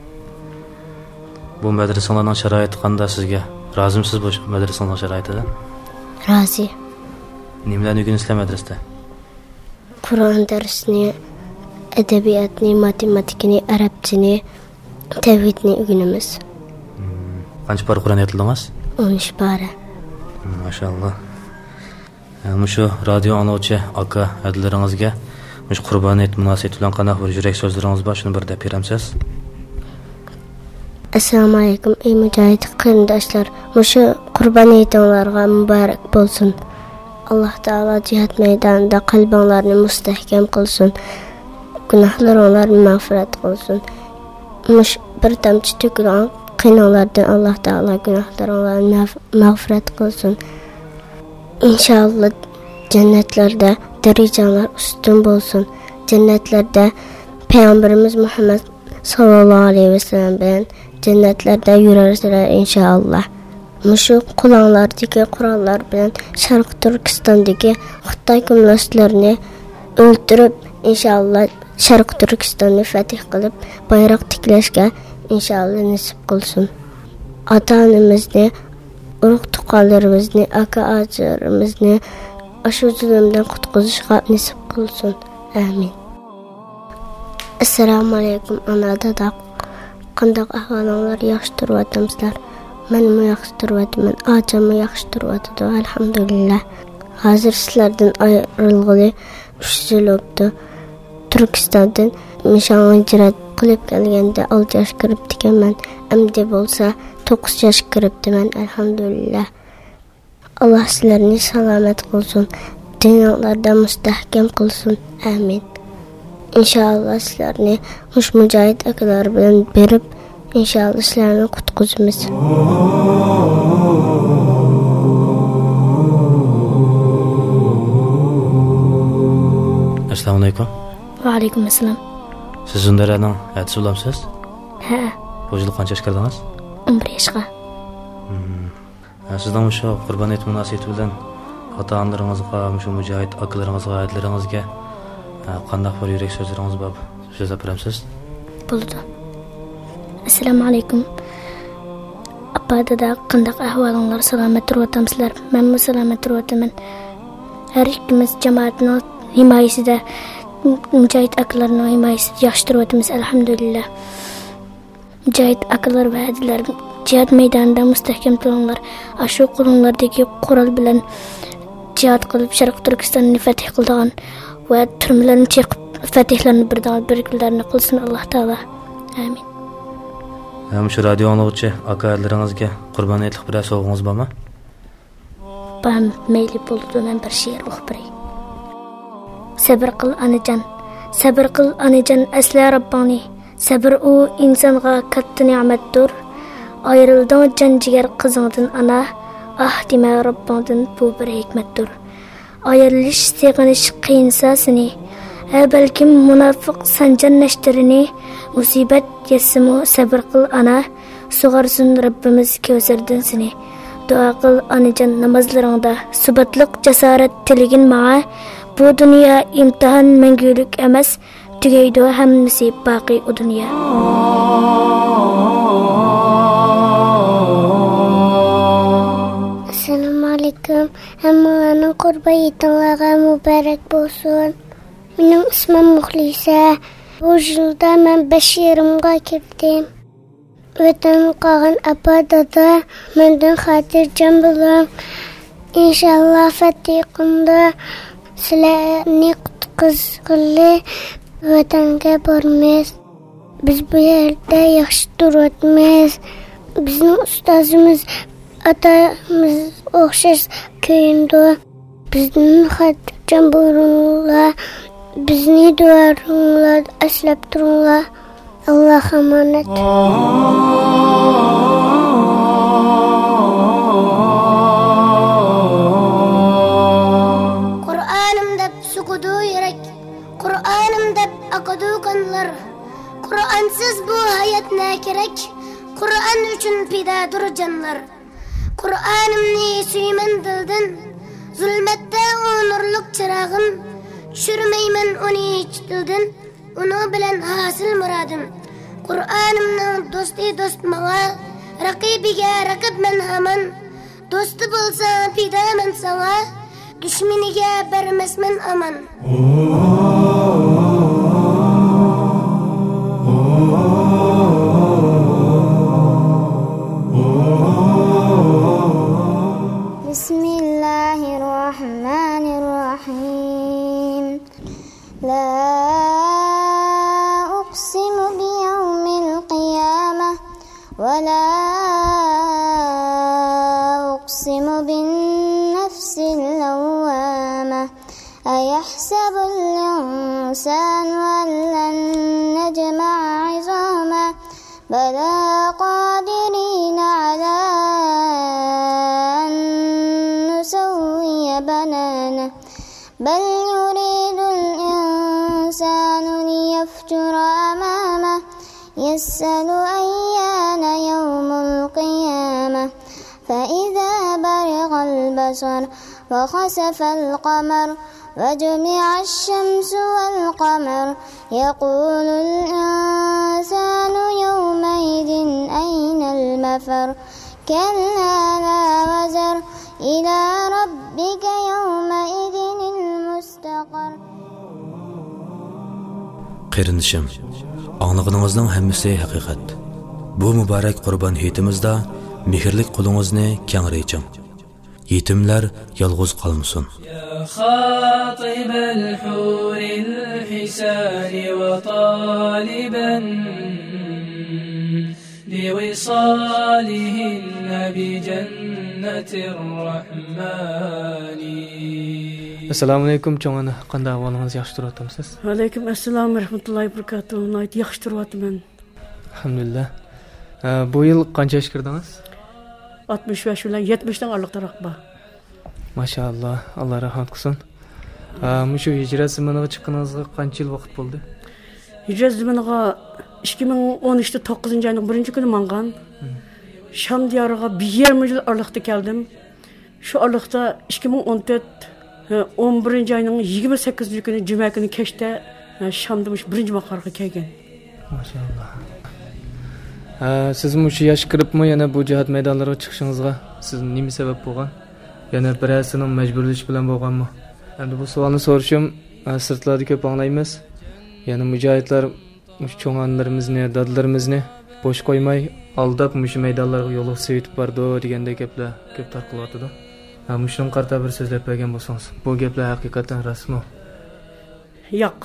Bu madrasalarning sharoiti qanday sizga? Rozimisiz bu madrasalarning sharoitidan? Rozi. Nimalarni o'rganisizlar madrasada? Qur'on darsini, adabiyotni, matematikani, arabchani, tavhidni o'rganamiz. Qancha pora Qur'on aytildingiz? 13 pora. Maşallah. Şu radyo anlovchi aka adlaringizga mush Qurban hayit munosabati bilan qanday bir yurak so'zlaringiz bor, shuni bir deb beramsiz? Assalomu alaykum ey mujohid qarindoshlar. Mushu Qurban hayitingizga muborak bo'lsin. Alloh taolo jihad maydonida qalbinglarni mustahkam qilsin. Gunohlaringlarni mag'firat qilsin. Mush bir tamchi to'kilgan qiynoqlardan Alloh taolo gunohlaringlarni mag'firat qilsin. İnşallah cennetlarda darajalar ustun bo'lsin. Cennetlarda Peygamberimiz Muhammed sallallahu aleyhi ve sellem bilan cennetlarda yurarsizlar inşallah. Mushu qulonlardagi qurollar bilan Sharq Turkistondagi Xitoy kommunistlarini o'ldirib, inşallah Sharq Turkistonni fath qilib, bayroq tiklashga inşallah nasib qilsin. Ota-onamizni, urug' tuqqanlarimizni, aka-ajilarimizni shu zulmdan qutqizishga nasib qilsin. Amin. Assalomu alaykum ana dada. Qanday ahvolinglar? Yaxshi turibsizlar? Men yaxshi turibman. Ajam yaxshi turibdi. Alhamdulillah. Hozir sizlardan ayrilg'ili 3 yil o'tdi. Turkistondan mishan hijrat qilib kelganda 6 yosh kiribdi ekanman. Endi bo'lsa 9 yosh kiribdiman. Alhamdulillah. Allah sizlarni salomat qilsin. Diningizda mustahkam qilsin. Amin. İnşallah sizlarni mush mujohid akalar bilan berib, inşallah sizlarni qutqizamiz. Assalomu alaykum. Va alaykum assalom. Siz Zundaraning aytisi bo'lamsiz? Ha, Bu yil qancha yoshga kirdingiz? 11 yoshga. Sizdan shu Qurbon hayit munosabati bilan ota-onalaringizga, shu mujohid akalaringizga, aytlaringizga qanday bir yurak so'zlaringiz bor? So'z beramiz. Bo'ldi. Assalomu alaykum. Appada qanday ahvolinglar, salomat turibsizlar? Men salomat turibman. Har ikkimiz jamoatning himoyasida, mujohid akalarning himoyasida yaxshi turibmiz, alhamdulillah. Mujohid akalar va hadilar jihad maydonida mustahkam turinglar. Ashu qo'linglardagi qurol bilan jihad qilib Sharq Turkistonni fath qilgan va turmalarni chiqib fathlarni birliklarni qilsin Alloh taolo. Amin. Shu radio anglag'uchi akalaringizga Qurbon hayitlik bir sovg'ingiz bormi? Bam meyli bo'ldi, men bir she'r o'qib beray. Sabr qil onajon, sabr qil onajon, asla Robbani. Sabr u insonga katta ne'matdir. Ayrilding jon jigar qizingdan ana, ah dema Robbingdan bu bir hikmatdir. Ayrilish seg'inish qiyinsa seni, balkim munofiq sanjan nashtarini, musibat yesimu sabr qil ana, sug'arsin Robbimiz ko'zardan seni. Dua qil onajon namozlaringda, subatliq jasorat tiligin ma'a. Bu dunyo imtihon mangulik emas, tugaydi hammasi baqi u dunyo. Assalomu alaykum. Hammaning Qurbon hayitingiz muborak bo'lsin. Mening ismim Muxlisa. Bu yilda men 5 yerimga kirdim. Vatan qolgan apadada mendan xotirjam bo'ling. Inshaalloh Fatihqunda sizlarni qutqizg'ili vatanga bormiz. Biz bu yerda yaxshi turibmiz. Bizning ustozimiz atamiz o'xshash kuyindi. Bizni xotirjam bo'linglar. Bizni duoinglar aslab turinglar. Alloh omonat. Qur'onim deb suqudu yurak, Qur'onim deb aqadu qonlar. Qur'onsiz bu hayot ne kerak? Qur'on uchun fidodir jonlar. Qur'onimni suyman dildan, zulmatda u nurlik chirog'im. Tushirmayman uni hech dildan, uni bilan hosil muradim. Qur'onimning do'sti do'st manga, raqibiga raqib men hamon. Do'sti bo'lsa fidoman sana, dushmaniga bermasman aman. Bismillahirrahmanirrahim. La uqsimu biyawmil qiyamah wa la uqsimu bin nafsil lawwamah. Ayahsabu al-insanu an lan najma'a 'izamah bala qadirina 'ala an nusawwiya banana bal yuridu al-insanu liyafjura amamah yas'alu ayyana yawmul qiyamah fa idza barigha al-basar wa khasafa al-qamar وجمع الشمس والقمر يقول الإنسان يومئذ أين المفر كلا لا وزر إلى ربك يومئذ المستقر. Qerindishim, anlığınızın hemmisi haqiqat. Bu mübarek Qurban hayitimizda mehrlik qo'lingizni kengaytiring. Yetimlar yolg'iz qolmasin. خاطب الحور الحسان وطالبا لوصالهن بجنة الرحمن. Assalomu alaykum cho'ngani, qanday ahvolingiz, yaxshi turibsizsiz? Va alaykum assalom va rahmatullohi va barakatuh. Nihoyat yaxshi turibman. Alhamdulillah. Bu yil qancha yoshga kirdingiz? 65 bilan 70 dan orliq taraf bor. Maşallah, Allah rahmat qilsin. Şu hicret zamanına çıkınızga qancha yil vaqt bo'ldi? Hicret zamanına 2013'te 9. ayının 1. günü mangan. Şam diyarıga 20 yıl aralıkta geldim. Şu aralıkta 2014 11. ayının 28. günü Cuma günü keşte Şam'da 1. makarga kelgan. Maşallah. Siz şu yaş kiribmi yana bu cihat maydonlariga chiqishingizga siz nima sabab bo'lgan? Yana birasining majburlash bilan bo'lganmi? Endi bu savolni so'rashim sirtlarda ko'p anglaymiz. Yana mujohidlar cho'ng'onlarimizni, dadlarimizni bo'sh qo'ymay, aldab mush maydonlarga yo'l sevitib bordi degandek gaplar ko'p tarqalyapti. Mushning qarta bir so'zlab bergan bo'lsangiz, bu gaplar haqiqatan rasmi? Yo'q.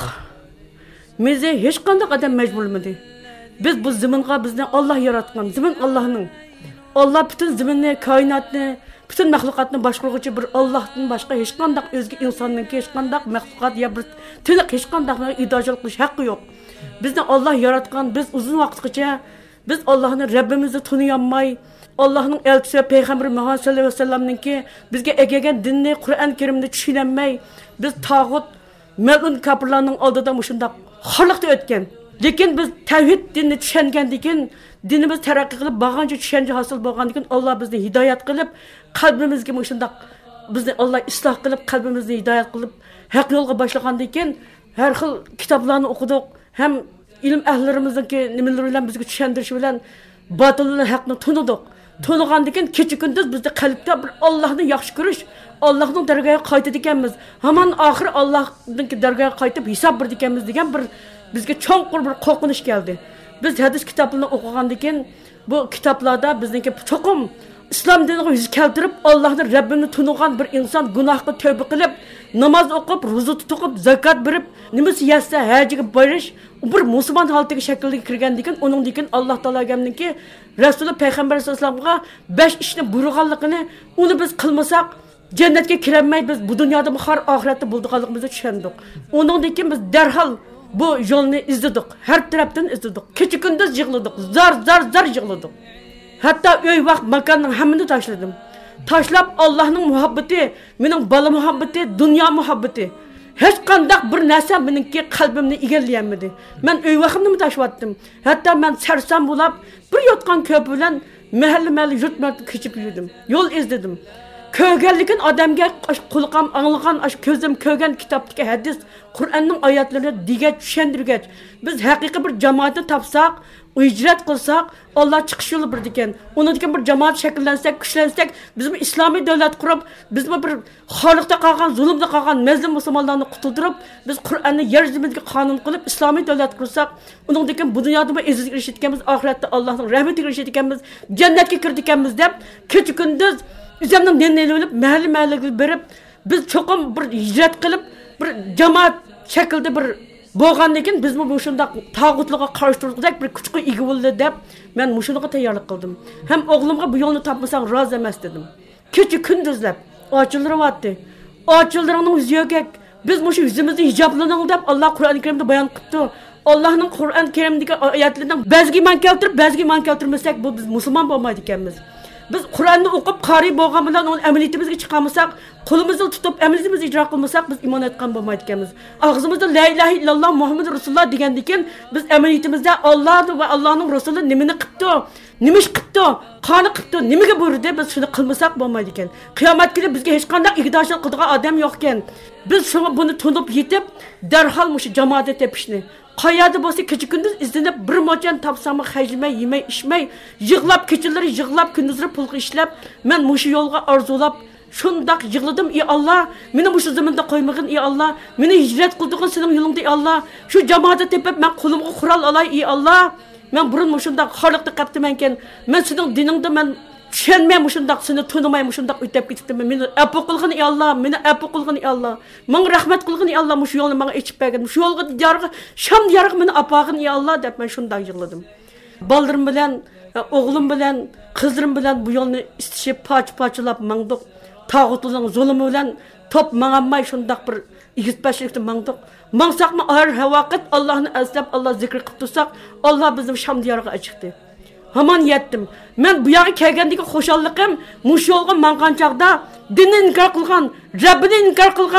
Bizi hech qanday odam majburlamadi. Biz bu zaminga bizni Alloh yaratgan, zamin Allohning. Alloh bütün zaminni, koinotni, bütün mahluqotni boshqaruvchi bir Allohdan boshqa hech qanday o'zga insonning hech qanday mahluqot ya bir tiniq hech qanday idojalik qilish haqqi yo'q. Bizni Alloh yaratgan, biz uzun vaqtgacha biz Allohni Rabbimizni tanıyamay, Allohning elchisi payg'ambar Muhammad sallallohu alayhi vasallamninki bizga egagan dinni, Qur'on Karimni tushunolmay, biz tog'ut, mal'un kafirlarning oldida mushundaq xorliqda o'tgan. Lekin biz tavhid dinni tushungandan dinimiz taraqqiy qilib, bag'ancha tushuncha hosil bo'lgandan keyin Alloh bizni hidoyat qilib, qalbimizga mushundaq bizni Alloh isloh qilib, qalbimizni hidoyat qilib, haq yo'lga boshlagandan keyin har xil kitoblarni o'qidik, ham ilm ahlilarimizniki nimalar bilan bizga tushundirish bilan botilni haqni tunidik. Tunigandan keyin kecha kunduz bizda qalbda bir Allohni yaxshi ko'rish, Allohning dargohiga qaytadi ekanmiz. Hamon oxir Allohning dargohiga qaytib hisob berdi ekanmiz degan bir bizga cho'nqur bir qo'rqinish keldi. Biz hadis kitoblarini o'qigandan keyin bu kitoblarda bizniki cho'qim islom diniga yuz keltirib, Allohning Rabbini tunigan bir inson gunohga tövbe qilib, namoz o'qib, ro'za tutib, zakot berib, nimasi yasa hajiga borish bir musulmon holatiga shaklga kirgandan keyin uningdan keyin Alloh taologamniki Rasuli payg'ambar sollallohu alayhi vasallamga 5 ishni buyurganligini, uni biz qilmasak jannatga kirolmay biz bu dunyoda har oxiratda bo'lganligimizni tushundik. Uningdan keyin biz darhol bu yo'lni izladik. Har tarafdan izladik. Kecha kunduz yig'ladik. Zar yig'ladik. Hatto uy vaqt makonning hammani tashladim. Tashlab Allohning muhabbati, mening bola muhabbati, dunyo muhabbati. Hech qanday bir narsa meningki qalbimni egallayolmadi. Men uy vaqtimni tashlatdim. Hatto men sarsam bo'lib, bir yotgan ko'p bilan mahalla yurtmay kechib yurdim. Yo'l izladim. Ko'rganligin odamga qulqam anglagan, ko'zim ko'rgan kitobdagi hadis, Qur'onning oyatlarini diga tushundirgach, biz haqiqiy bir jamoatni topsak, hijrat qilsak, Alloh chiqish yo'li bir ekan. Undan bir jamoat shakllansak, kuchlansak, biz bir islomiy davlat qurib, biz bir xoliqda qolgan, zulmda qolgan mazlum musulmonlarni qutuldirib, biz Qur'onni yer yuzimizga qonun qilib, islomiy davlat qursak, undan bu dunyoda bir izz erishitganmiz, oxiratda Allohning rahmatiga erishitganmiz, jannatga kirdikanmiz deb kecha kunduz üzəmdən denəli olub, məhəlli berib, biz çoxum bir hicret qilib, bir cemaat şəkildə bir bolğandan keyin biz bu şundaq tağutluğa qarşı turğudak bir küçük igi oldu deb, mən muşunluğa tayyorlik qildim. Hem oğlumğa bu yolunu tapmasaq razı emas dedim. Kecha kunduzlab ochildiryapti. Ochildiringning yüzü yo'q. Biz muşu yüzimizni hijoblanaң deb Alloh Qur'oni Karimda bayon qildi. Allohning Qur'on Karimdagi oyatlardan ba'ziga man keltirib, ba'ziga man keltirmasak bu biz musulmon bo'lmaydi ekanmiz. Biz Qur'onni o'qib, qari bo'lgan bilan uni amaliyatimizga chiqarmasak, qo'limizni tutib, amaliyatimizni ijro qilmasak, biz iymon etgan bo'lmaydi ekanmiz. Og'zimizda la ilaha illalloh Muhammad rasululloh degandan keyin biz amaliyatimizda Alloh va Allohning rasuli nimani qildi, nima ish qildi, qani qildi, nimaga buyurdi, biz shuni qilmasak bo'lmaydi ekan. Qiyomat kuni bizga hech qanday ig'doshlik qiladigan odam yo'q ekan. Biz shuni buni tunib yetib, darhol mush jamoatda tepishni qayerda bo'lsa kecha kunduz izlanib bir mo'chan topsam hajmay yemay ishmay yig'lab kechalari yig'lab kunduzlari pulga ishlab men mushu yo'lga orzulab shundaq yig'ladim. Ey Alloh, meni mushu zaminda qo'ymagin. Ey Alloh, meni hijrat qildig'in sening yo'lingda. Ey Alloh, shu jamoatda tepib men qo'limga qurol olay. Ey Alloh, men burun mushundaq xoliqda qaptiman ekan. Men sening diningda men tushunmay mushundaq seni tunimay mushundaq o'tib ketdim. Meni afu qilgin ey Alloh, meni afu qilgin ey Alloh. Menga rahmat qilgin ey Alloh, mushu yo'lni menga ichib bergin. Mushu yo'lga diyarga sham diyarga meni apag'in ey Alloh deb men shundaq yig'ladim. Baldirim bilan, o'g'lim bilan, qizlarim bilan bu yo'lni istishib poch-pochlab mangdiq. Tağutluğun zulmü bilan top mağanmay şundaq bir igizbaşlıkta mangdiq. Mangsaqmı her vaqt Allah'ını əzləb, Allah zikr qilib tursak, Allah bizim Şam diyarıga açıqdı. Haman yetdim. Men bu yağı kelgandagi xo'shalliqim mush yo'lga mangan chaqda dinni inkor qilgan, Rabbini inkor qilgan,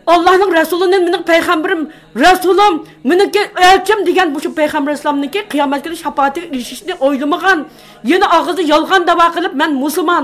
Allah'ın Resulü'nün benim peygamberim, Resulüm, benimki elçim degan bu şu peygamber İslam'ınki kıyamet günü şefaati erişişini oylamagan, yine ağzı yalgan dava kılıp ben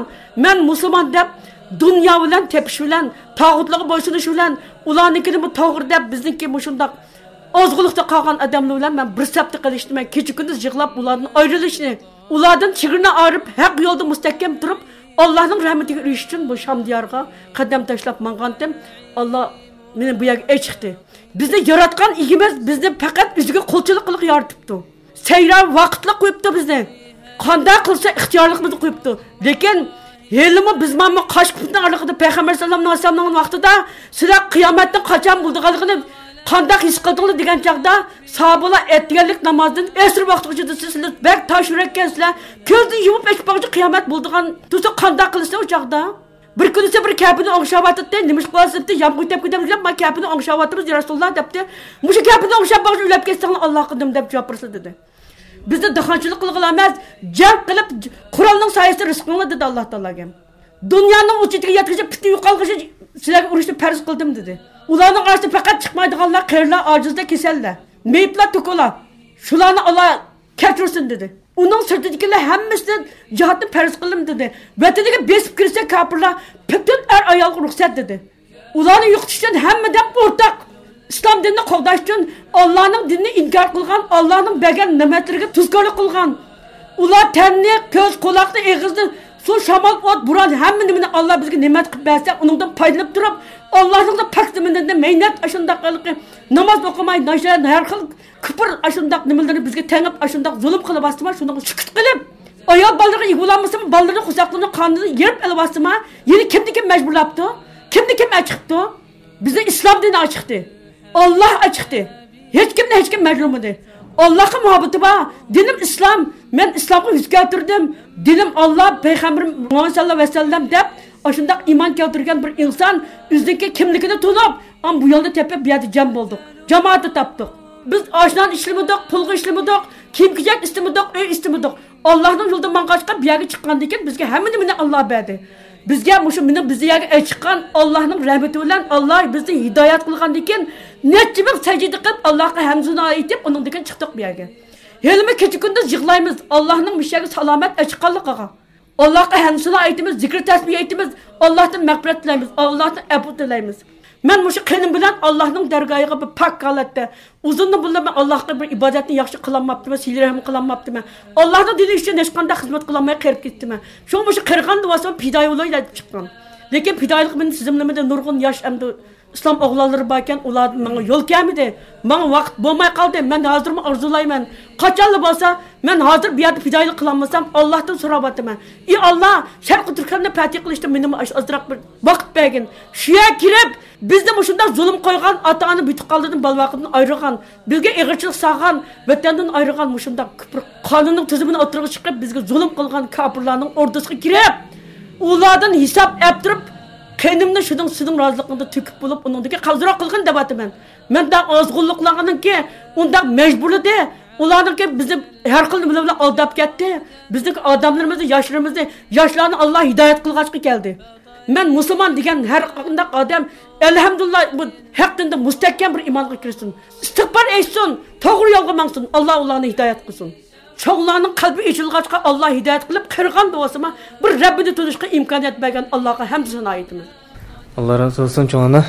Müslüman dep dünya bilen tepiş bilen, tağutluğu boysunuş bilen, ulanınkini bu tağır dep bizimki bu şundak ozgulukta kalgan adamlı bilen ben bir septi kılıştım. Ben keçi gündüz yığılap ulardan ayrılışını, ulardan çığırına ağrıp hak yolda müstehkem durup Allah'ın rahmetiga eriş için bu Şam diyarga qadam tashlab mangandim. Allah meni bu yerga chiqdi. Bizni yaratgan igimiz bizni faqat o'ziga qo'lchilik qilib yaratibdi. Sayra vaqtli qo'yibdi bizni. Qanday qilsa ixtiyorligimizni qo'yibdi. Lekin Helimi biz mana Qashqarning orqasida payg'ambar sallallohu alayhi vasallamning vaqtida sizlar qiyomatning qachon bo'lganligini qanday his qildinglar degan chaqda sahobalar aytganlik namozdan asr vaqtgacha sizlar bak tosh yurakkensizlar. Ko'zni yumib ochmoqchi qiyomat bo'ldigan. Tursa qanday qilsa o chaqda? Bir kun ise bir kapini oңşavatdı, nimish qilsibdi, yamqi deb ketib, "Men kapini oңşavatimiz ya Rasulullah" debdi. "Mushu kapini oңşab baqib ulab ketsang Alloh qildim" deb javob berdi dedi. Bizde daxanchilik qilg'il emas, jang qilib Qur'onning soyasida rizqingni dedi Alloh taolaga. Dunyoning uchiga yetkazib bitta yo'qolg'ishi sizlarga urishni farz qildim dedi. Ularning orasida faqat chiqmaydiganlar qirlar, ojizlar, kasallar, meyitlar, to'kolar. Shularni Alloh keltirsin dedi. Onun sırtındakiler hemmesinden cihatını farz kıldım dedi. Vataniga besip kirse kafirler bütün ayalga ruhsat dedi. Ularni yo'qotishdan hammadan o'rtaq İslam dinini qo'llash uchun Allohning dinini inkor qilgan, Allohning bergan ne'matlariga tuzkorlik qilgan. Ular tanni, ko'z, quloqni, og'izni, suv, shamol, o't, bo'ron hamma nimani Alloh bizga ne'mat qilib bersa, uningdan foydalanib turib, Allohning pak dinida mehnat ashundaq qilib, namoz o'qimay, nashan har xil kufr ashundaq nimalarni bizga tangib, ashundaq zulm qilib bastimi, shuni sukut qilib, ayol bolalarga ig'ulamasam, bolalarning xushaqligini qonini yerib olib bastimi, yeni kimniki majburlabdi? Kimniki achibdi? Bizning islom dini ochiqdi. Allah açıktı. Hiç kim mecrumudi. Allah'a muhabbeti var. Dinim İslam. Ben İslam'ı yüz keltirdim. Dinim Allah, Peygamberim Muhammed sallallahu aleyhi ve sellem dep aşında iman keltirgen bir insan üzdeki kimlikini tutup ama bu yolda tepep bir yerde cem bulduk. Cemaati taptık. Biz aşınan işlemedik, pulga işlemedik, kim giyecek istemedik, istemedik. Allah'ın yolda mangaçka bir yere çıkkandıkken bizge hemen Allah verdi. Bizge bizi yerge çıkan Allah'ın rahmeti bilen Allah bizi hidayet kılgan diken netçibik secde kılıp Allah'a hamdını ayetip onun diken çıktık bir yerge. Helime keçi gündüz yıklayımız Allah'ın bir şeyge salamet çıkanlıkıga. Allah'a hamdını ayetimiz, zikir tesbih ayetimiz, Allah'tan mağfiret dileyimiz, Allah'tan ebu dileyimiz. Ben muşu kelim bilen Allah'ın dergahıga bir pak kalette. Uzunlu bunlar ben Allah'a bir ibadetini yaxşı kılanmaptım, silirahim kılanmaptım. Allah'ın dili için neşkanda hizmet kılanmaya kırıp gittim. Şu muşu kırgan duasım pidayı olayla çıkan. Lekin pidaylık benim sizimlemede nurgun yaş emdi. İslam oğlanları varken ular bana yol gelmedi. Bana vakit bulmay kaldı. Ben hazırımı arzulayman. Kaçalı olsa ben hazır bir yerde pidaylık kılanmasam Allah'tan sorabattım. Allah Şarkı Türkiye'de fatih kılıştım benim azdırak bir vakit bergin. Şuya girip bizde şunda zulüm koygan, ata-anı büyütük kaldırdım, balvakından ayrıgan, bizge eğirçilik sağgan, vatanidan ayrıgan şunda kanunun tüzümünü oturuğa çıkıp bizge zulüm kılgan kapırlarının ordusuna girip ulardan hesap yaptırıp kendimden şunun sizin razılıkında tüküp bulup onundaki kaldıraq kılgın debatı ben. Ben de azgınlıklarının ki onda mecburlu de ularının ki bizi her kılını bile aldap gitti. Bizdeki adamlarımızı, yaşlarını Allah hidayet kılgaçkı geldi. Ben Müslüman diyen her adam elhamdülillah bu hakkında müstehkem bir imanға kirsin. İstiğfar etsin, doğru yolga mangsın. Allah ularını hidayet kılsın. Çoğlarının kalbi içilgaçka Allah hidayet kılıp kırgan duasıma bir Rabbini tutuşka imkaniyet bergen Allah'a hamdısına aitimiz. Allah razı olsun çoğuna.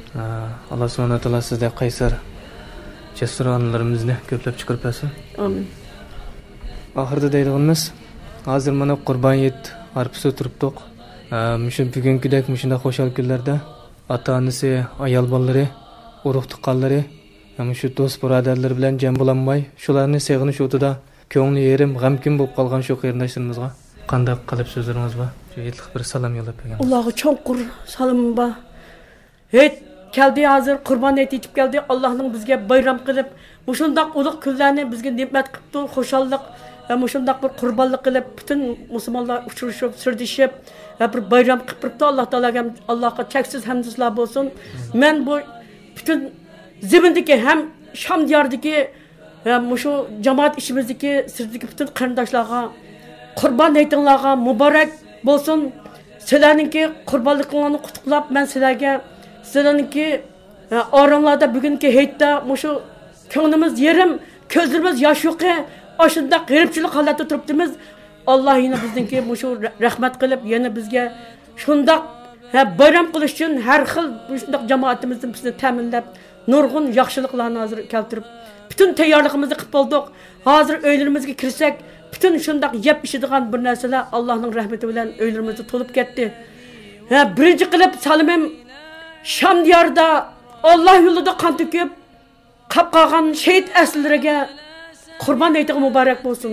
Allah subhanahu teala sizde kaysar cesur anılarımızı köplep çıkarıp etsin. Amin. Ahırda deydiğimiz hazır mana Qurban Hayit arpısı turuptuk. Müşün bugünküdek müşünde hoşal günlerde ata-anası, ayal balları, urug tuqqanlari, müşü dost birodarlar bilan jam bulanmay, shularni seg'inish o'tida ko'ngli yerim, g'amkin bo'lib qolgan shu qarindoshlarımizga qanday qalb so'zlaringiz bor? Shu yetlik bir salom yo'llab bergan. Allohga cho'nqur salomim bor. Hey, keldi hazır Qurban Hayit yetib keldi. Allohning bizga bayram qilib, mushundaq ulug' kunlarni bizga ne'mat qilibdi, xushallik va mushundaq bir qurbonlik qilib, butun musulmonlar uchrashib, sirdishib bir bayram qilibdi. Allohga cheksiz hamdlar bo'lsin. Men bu bütün zimindeki hem Şam diyardaki hem şu cemaat işimizdeki sizdeki bütün qarindoshlarga Qurban Hayitlarga mübarek bo'lsin. Sizlarninki qurbonliklaringizni qutlab, men sizlarga sizlarninki Oranglarda bugünkü heytda şu ko'nglimiz yerim, ko'zlarimiz yosh yo'qi, ashunda g'iribchilik holatda turibdimiz. Alloh yana bizningki shu rahmat qilib, yana bizga shundoq bayram qilish uchun har xil shundoq jamoatimizni bizni ta'minlab, nurg'un yaxshiliklarni hozir keltirib, butun tayyorligimizni qilib bo'ldik. Hozir uylarimizga kirsak, butun shundoq yeb ishadigan bir narsalar Allohning rahmati bilan uylarimizda to'lib ketdi. Birinchi qilib salimim Sham diyorida Allah yo'lida qon to'kib qolib qolgan shahid asllariga Qurban hayiti muborak bo'lsin.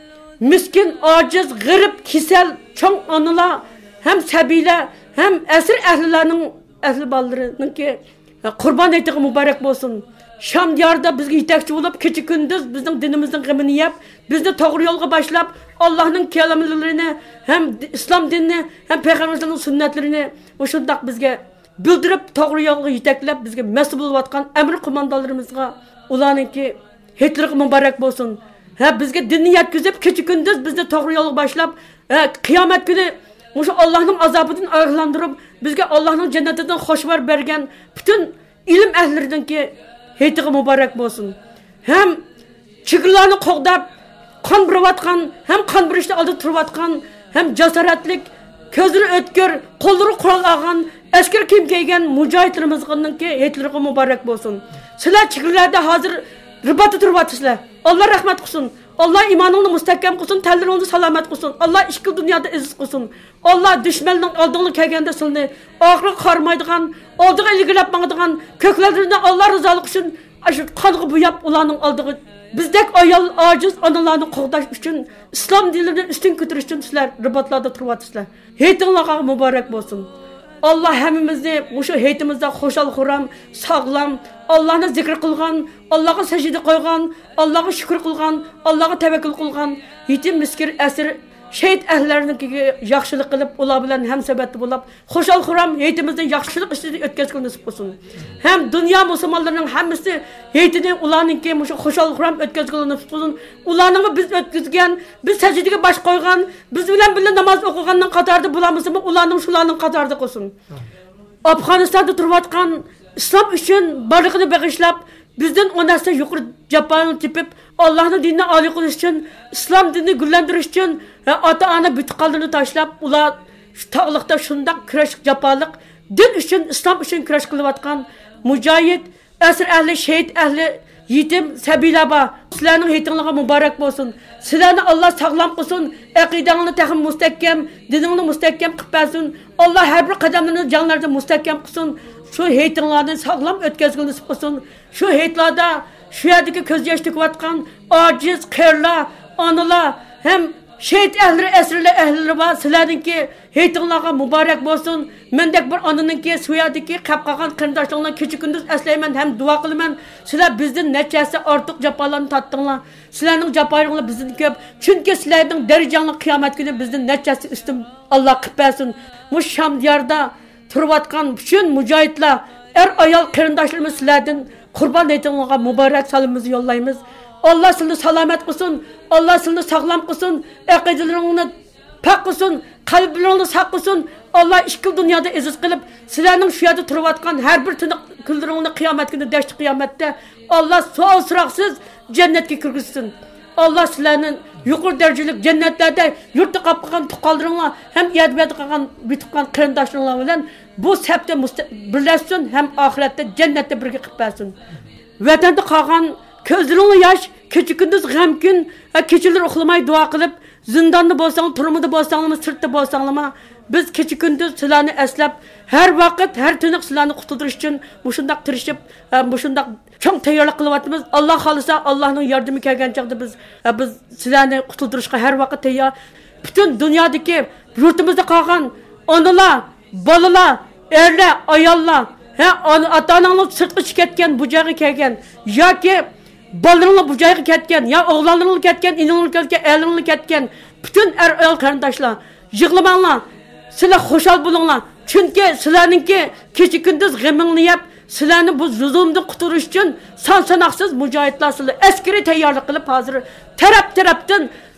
Miskin, ojiz, g'irib, kasal, cho'ng onalar, ham sabiylar, ham asr ahlilarning ahli bolalarininki Qurban hayiti muborak bo'lsin. Sham diyorida bizga yetakchi bo'lib, kecha kunduz bizning dinimizning g'amini yeb, bizni to'g'ri yo'lga boshlab, Allohning kalamlarini, ham islom dinini, ham payg'ambarlarning sunnatlarini o'shundoq bizga bildirib, to'g'ri yo'lga yetaklab, bizga mas'ul bo'layotgan amir qo'mondonlarimizga ularningki hayitlar muborak bo'lsin. Bizga dinni yetkazib, kecha kunduz bizni to'g'ri yo'lga boshlab, qiyomat kuni o'sha Allohning azobidan ogohlantirib, bizga Allohning jannatidan xushxabar bergan butun ilm ahllarininki hayitiga muborak bo'lsin. Ham chigirlarni qo'g'dab, qon birayotgan, ham qon birishda oldi turayotgan, ham jasoratlik, ko'zlari o'tkir, qo'llari qurol olgan, askar kiyim kiygan mujohidlarimizga hayitlarga muborak bo'lsin. Sizlar chigirlarda hozir ribatda turibsizlar. Alloh rahmat qilsin. Allah imanını müstahkam qilsin, tanlaringizni salomat qilsin. Allah ishqi dunyoda aziz qilsin. Allah dushmanning oldinga kelganda sizlarni oxiri qarmaydigan, oldiga ilgilab mangadigan ko'klarni Allah rizolik uchun shu qonga bo'yab ularning oldiga bizdek ayol ojiz onalarni qo'g'dash uchun islom dinini ustun ko'tarish uchun sizlar ribatlarda turibsizlar. Hayitinglarga muborak bo'lsin. Allah hammamizni o'sha hayitimizda xushal xuram, sog'lom, Allah'ını zikr qilgan, Allah'a sajda qo'ygan, Allah'a shukr qilgan, Allah'a tavakkul qilgan yetim miskin asir shahid ahllarining yaxshilik qilib, ular bilan hamsabat bo'lib, xushal xuram hayitimizda yaxshilik ishini o'tkazishga nasib bo'lsin. Ham dunyo musulmonlarining hammasi hayitini ularningki o'sha xushal xuram o'tkazishga nasib bo'lsin. Ularning biz o'tkazgan, biz sajdaga bosh qo'ygan, biz bilan birga namoz o'qiganning qatorida bulamizmi, ularning shularning qatorida qolsin. Afg'onistonda turayotgan İslam üçün barlığını bağışlap, bizden o nasıl yukarı Japon'u tipip, Allah'ın dinini âli kılış için, İslam dinini güllendiriş için, ata-ana bütkalını taşlap, ular şu tağlıkta şundak küreş Japon'lık, din üçün, İslam üçün küreş kılıvatkan, mücahit, esir ehli, şehit ehli, yetim, sebilaba, sizlerin hayitinliğe mübarek olsun. Sizlerini Allah sağlam kılsın, akidanını tehim müstehkem, dinini müstehkem kıpasın, Allah her bir kademini canlarını müstehkem kılsın. Şu hayitinglarni sağlam o'tkazgil nasib qilsin. Şu hayitlarda şu yerdagi ko'z yosh to'kayotgan ojiz qirlar, onalar, ham shahid ahli, asrlar ahli bor. Sizlarningki hayitinglarga muborak bo'lsin. Mendek bir onaninki shu yerdagi qolib qolgan qarindoshlarni kecha kunduz aslayman, ham duo qilaman. Sizlar bizdan nechasi ortiq jafolarni tatdinglar. Sizlarning jafoinglar bizdan ko'p. Chunki sizlarning darajanglar qiyomat kuni bizdan nechasi ustun Alloh qilib bersin. Bu Sham diyorida turayotgan bütün mücahitler, ayol qarindoshlarimiz sizlardan Qurban hayitingizga muborak salomimizni yo'llaymiz. Allah sizni salomat qilsin, Allah sizni sog'lom qilsin, aqidalaringizni pok qilsin, qalblaringizni saq qilsin. Allah ishqi dunyoda aziz qilib, sizlarning shu yerda turayotgan har bir tiniq kunlaringizni qiyomat kuni dashti qiyomatda Allah savol so'roqsiz jannatga kirgizsin. Allah sizlarning yuqori darajalik jannatlarda yurtda qolib qolgan tuqqanlaringlar ham yadbada qolgan bitibgan qarindoshlarlar bilan bu sabda birlashsin, ham oxiratda jannatda birga qilib bersin. Vatanda qolgan ko'zlaringlar yosh, kecha kunduz g'amkin, kechalar uxlamay duo qilib, zindonda bo'lsang, turmada bo'lsangmi, sirtda bo'lsangmi, biz kecha kunduz sizlarni eslab, har vaqt, har tiniq sizlarni qutuldirish uchun mushundaq tirishib, mushundaq cho'ng tayyorlik qilyapmiz. Alloh xolisa, Allohning yordami kelgan chaqda biz sizlarni qutuldirishga har vaqt tayyor. Butun dunyodagi yurtimizda qolgan onalar, bolalar, erlar, ayollar, ota-onalar sirtqa chiqib ketgan, bu joyga kelgan yoki bolalarning bu joyga ketgan, yo o'g'lonlarning ketgan, ininglar ketgan, erlarning ketgan, butun ayol qarindoshlar, yig'lamanglar. Sizlar xushal bo'linglar. Chunki sizlarningki kecha kunduz g'amingni yeb, sizlarni bu zulmdan quturish uchun son sanoqsiz mujohidlar sizlar askari tayyorlik qilib hozir taraf-tarafdan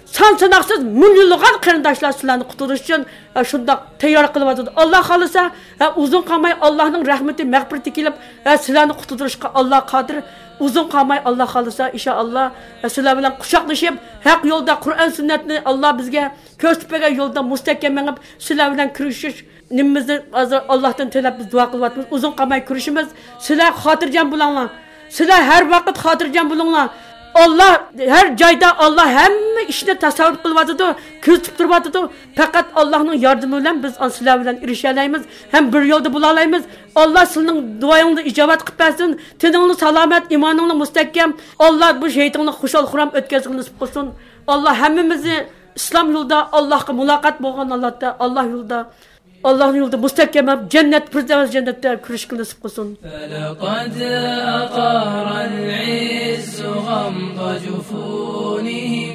san sanoqsiz milyonlagan qarindoshlar sizlarni qutqarish uchun shundoq tayyor qilyapti. Alloh xolisa uzun qolmay Allohning rahmati, mag'firati kelib sizlarni qutqarishga Alloh qodir. Uzun qolmay Alloh xolisa inshaalloh sizlar bilan quchoqlashib, haq yo'lda Qur'on sunnatni Alloh bizga ko'rsatgan yo'lda mustahkam menib, sizlar bilan kurashish nimamizni hozir Allohdan tilab biz duo qilyapmiz. Uzun qolmay kurashimiz. Sizlar xotirjam bo'linglar. Sizlar har vaqt xotirjam bo'linglar. Allah her joyda Allah hamma ishni tasavvur qilyapti, ko'zitib turibdi. Faqat Allohning yordami bilan biz sizlar bilan erisha olamiz, ham bir yo'lda bo'la olamiz. Allah sizning duoyingni ijobat qilib bersin. Tiningni salomat, iymoningni mustahkam. Allah bu shaytonning xushal-xuram o'tkazishini nasib qilsin. Allah hammamizni islom yo'lida Allohga muloqot bo'lgan holatda Allah yo'lida Allah'ın yolunda müstehkem cennet, firdevs cennette kürüşkü nasip kılsın. فَلَقَدْ أَطَارَ الْعِزُّ غَمْضَ جُفُونِهِمْ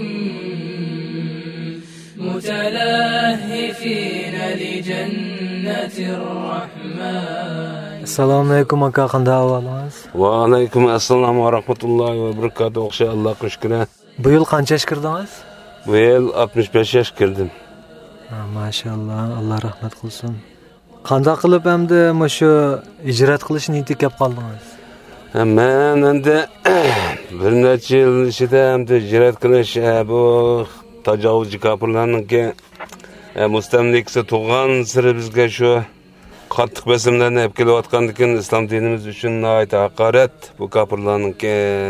مُتَلَهِّفِينَ لِجَنَّةِ الرَّحْمَنِ. Assalomu alaykum aka, qanday ahvolingiz? Va alaykum assalom va rahmatullohi va barakatuh. O'xshay Allohga shukr. Bu yil qancha yosh kirdingiz? Bu yil 65 yosh kirdim. Maşallah, Allah rahmet qilsin. Qanday qilib endi shu ijrat qilish niyati kelib qoldingiz? Men endi bir necha yil ichida endi ijrat qilish bu tajovuzchi kafirlarningki mustamlikasi tug'an siri bizga shu qattiq besimlarni olib kelayotgandikin islom dinimiz uchun nihoyat haqorat. Bu kafirlarningki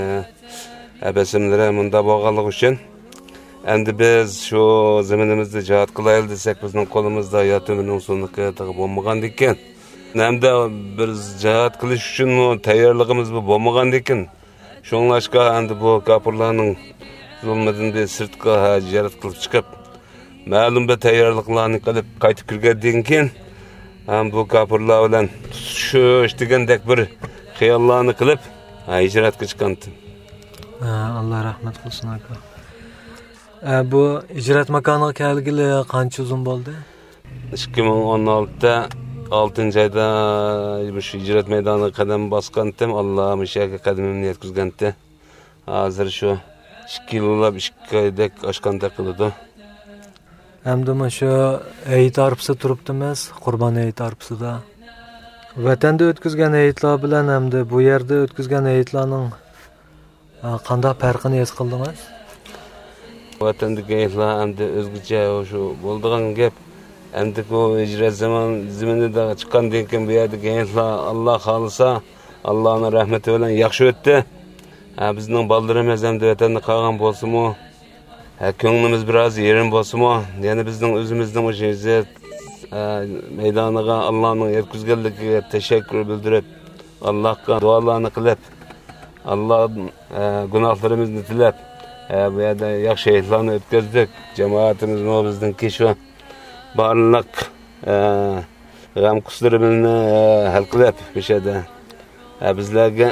besimlari bunda bo'lganligi uchun endi biz shu zaminimizda jihad qilaylik desak bizning qo'limizda yo'timining usulniki bo'lmagan ekan. Hamda biz jihad qilish uchun tayyorligimiz bo'lmagan ekan. Shunlashqa endi bu kafirlarning zulmidan biz sirtqa jihad qilib chiqib, ma'lum bir tayyorliklarni qilib qaytib kirgandan keyin ham bu kafirlar bilan tushish degandek bir xiyollarni qilib hijratga chiqqandim. Allah rahmat qilsin aka. Bu icraat makoniga kelgili qancha uzun bo'ldi? 2016'da 6-oyda bu icraat maydoniga qadam bosgandim. Alloh mushaga qadamimni yetkazgandi. Hozir shu 2 yillab 2 oydek oshganda qildi. Hamda shu Hayit arifasida turibdimiz, Qurbon Hayit arifasida. Vatanda o'tkazgan hayitlar bilan hamda bu yerda o'tkazgan hayitlarning qanday farqini his qildingiz? Vatandagi hayitlar endi o'zgacha shu bo'ldigan gap. Endi bu ijrat zaminida chiqqandan keyin bu yerdagi hayitlar Alloh xolisa Allohning rahmati bilan yaxshi o'tdi. Bizning bolalarimiz ham vatanda qolgan bo'lsa-mu, ko'nglimiz biroz yerim bo'lsa-mu, ya'ni bizning o'zimizning o'sha izzat maydoniga Allohning yetkazganligiga tashakkur bildirib, Allohga duolarni qilib, Alloh gunohlarimizni tilab, bu yerda yaxshi hayitlarni o'tkazdik. Jamoatimiz bizning keşfa barliq g'am quslarimizni hal qilib, bu yerda bizlarga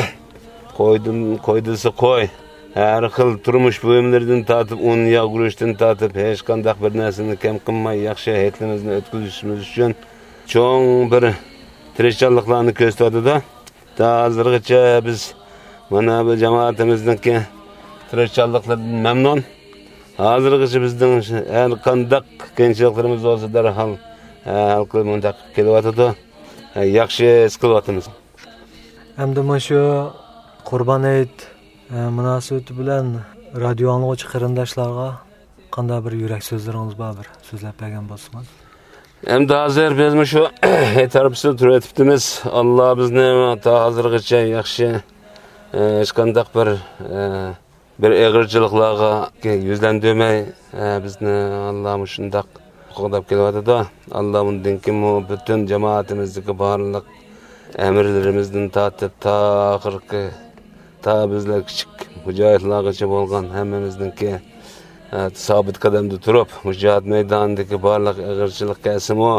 qo'ydilsa qo'y, har xil turmush buyumlaridan tortib, un yog' guruchdan tortib, hech qanday bir narsani kam qilmay yaxshi hayitlarimizni o'tkazishimiz uchun cho'ng bir tirishchiliklarni ko'rsatdi. Hozirgacha biz mana bu jamoatimizningki tirishchiliklardan mamnun. Hozirgacha bizning har qanday qiyinchiliklarimiz bo'lsa darhol hal qilib mundaq kelyapti. Yaxshi his qilyapmiz. Hamda shu Qurbon Hayit munosabati bilan radio anglovchi qarindoshlarga qanday bir yurak so'zlaringiz bor, bir so'zlab bergan bo'lsangiz? Endi hozir biz shu tarafsini turatibmiz. Alloh bizni hozirgacha yaxshi hech qanday bir eg'irchiliklarga yuzlandirmay bizni Alloh shundoq qo'llab kelyapti. Alloh bundan keyin butun jamoatimizdagi barliq amirlarimizdan tortib oxirgi ta bizlar kichik mujohidlargacha bo'lgan hammamizningki sabit qadamda turib, mujohid maydonidagi barliq ag'irchilik kasimo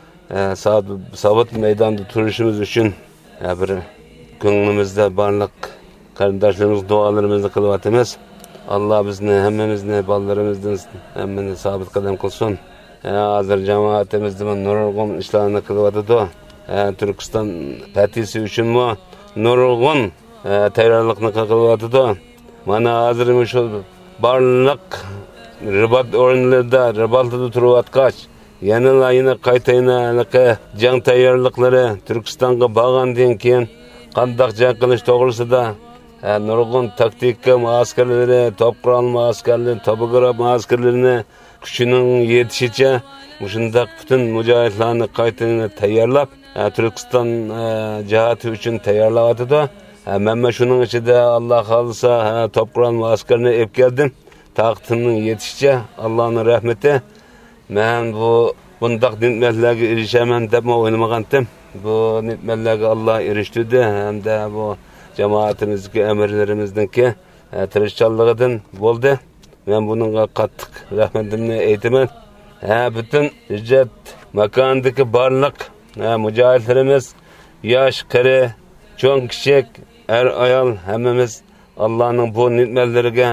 sabit maydonda turishimiz uchun bir ko'nglimizda barliq qarindoshlarimiz duolarimizni qilyapmiz. Alloh bizni hammamizni bolalarimizdan hammani sabit qadam qilsin. Hozir jamoatimizda nurg'un ishlarni qilyapti. Turkiston partiyasi uchun nurg'un tayyorlikni qilyapti. Mana hozir shu barliq ribat o'rinlarida ribaltada turayotqach, yana qaytayinaliqi jang tayyorliklari Turkistonga borgandan keyin qanday jang qilish to'g'risida nurg'un taktika askarlari, top qurol askarlari, topograf askarlarini kuchining yetishicha shundaq butun mujohidlarni qaytayini tayyorlab Turkiston jihati uchun tayyorlayotdi. Men shuning ichida Alloh xolisa top qurol askarni olib keldim. Taqtimning yetishicha Allohning rahmati. Men bundaq nimetlarga erishaman deb o'ylamagandim. Bu nimetlarga Alloh erishtirdi hamda bu jamoatimizga amirlarimizningki tirishchanligidan bo'ldi. Men buningga qattiq rahmatimni aytaman. Bütün hijrat makondagi barliq mujohidlarimiz, yosh, qari, cho'ng, kichik, ayol hammamiz Allohning bu ne'matlariga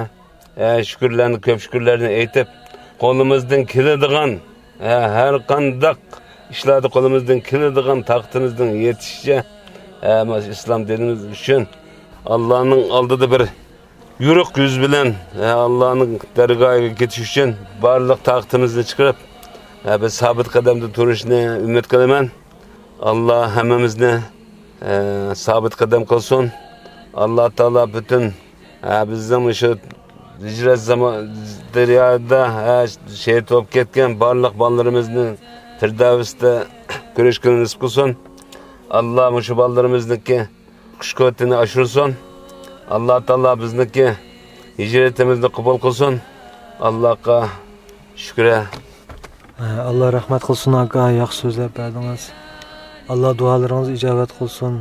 ko'p shukrlarni aytib, qo'limizdan keladigan har qanday ishlarda qo'limizdan keladigan taqtimizdan yetishicha islom dinimiz uchun Allohning oldida bir yürük yüz bilen Allah'ın dergahına ketiş için barlık taqtimizni chiqarib biz sabit qadamda turishni umid qilaman. Allah hammamizni sabit qadam qilsin. Allah Taala bütün bizning shu hijrat zamonida shehid bo'lib ketgan barliq bolalarimizni Firdavsda ko'rishga nasib qilsin. Allah shu bolalarimizniki kuch-quvvatini oshirsin. Allah Taala bizniki hijratimizni qabul qilsin. Allohga shukr. Allah rahmat qilsin aka, yaxshi so'zlab berdingiz. Allah duolaringizni ijobat qilsin.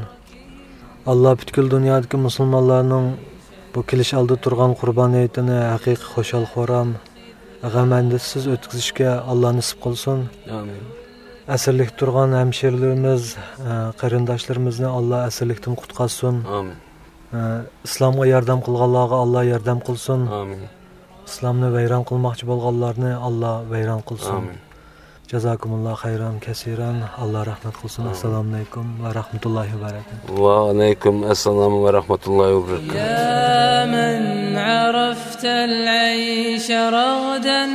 Allah butkul dunyodagi musulmonlarning bu kelish oldi turgan qurboniyatini haqiqiy xo'shal xo'ram g'amandisiz o'tkazishga Allah nasib qilsin. Amin. Asirlik turgan hamshirlarimiz, qarindoshlarimizni Allah asirlikdan qutqazsin. Amin. İslamga yordam qilganlarga Allah yordam qilsin. Amin. İslamni vayron qilmoqchi bo'lganlarni Allah vayron qilsin. Amin. Jazakumulloh xayran kaseeran. Allah rahmat qilsin. Assalomu alaykum va rahmatullohi va barakatuh. Va alaykum assalom va rahmatullohi va barakatuh. Ya man arafta al-aysh ragdan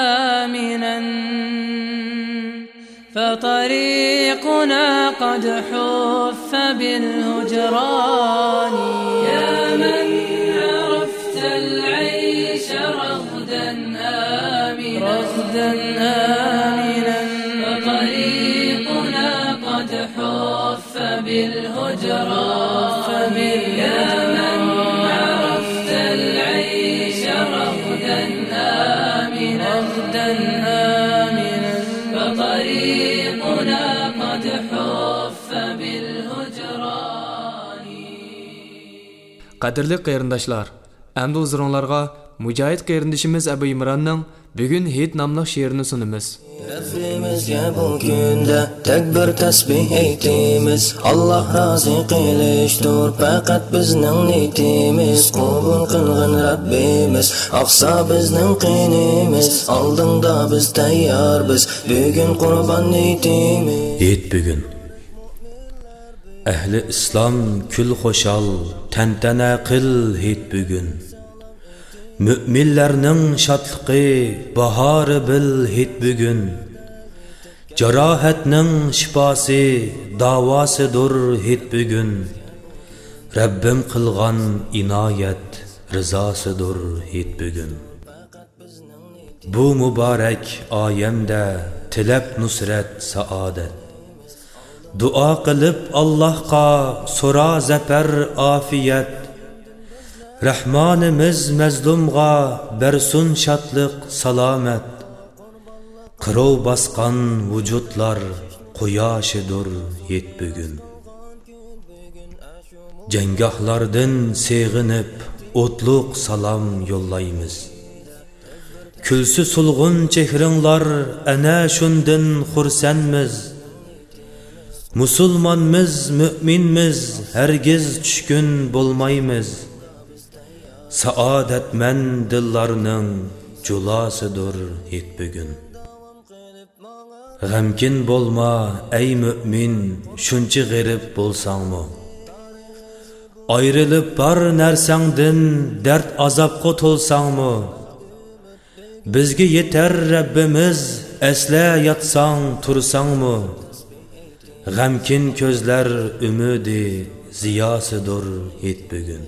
aminan فطريقنا قد حف بالهجران يا من عرفت العيش رغدا آمنا فطريقنا قد حف بالهجران يا من عرفت العيش رغدا آمنا فطريقنا قد حف بالهجران. Qadrli qarindoshlar, endi o'zingizlarga Mujohid qarindishimiz Abu Imronning bugun hit nomli she'rini sunamiz. Rabbimizga bu kunda takbir tasbih aytamiz. Alloh rozi qilishdir faqat bizning niyatimiz. Qabul qilgin Rabbimiz, aqsa bizning qinimiz. Oldinda biz tayyormiz, bugun qurbon niyatimiz. Hit bugun Ahli islom kul xo'shal tantana qil hit bugun. Müminlərning şadlıqı bahori bil hit bugun. Jarohatning shifasi davosidir hit bugun. Rabbim qilgan inoyat rizosidir hit bugun. Bu muborak oyamda tilab nusrat saodat. Duo qilib Allohga so'ra zafar afiyat. Rahmanimiz mazlumga bersun şadlık salamet. Qirov basqan vücutlar quyoşidir yet bugun. Jangahlardan seg'inib o'tluq salom yollaymiz. Külsü sulg'un chehringlar ana shundan xursandmiz. Musulmonmiz, mu'minmiz, hargiz tushkun bo'lmaymiz. Saodatman dillarning julosidir hit bugun. G'amkin bo'lma ey mu'min, shuncha g'arib bo'lsangmi. Ayrilib bar narsangdan dard azobga to'lsangmi. Bizga yeter Rabbimiz, asla yatsang tursangmi? G'amkin ko'zlar umidi ziyosidir hit bugun.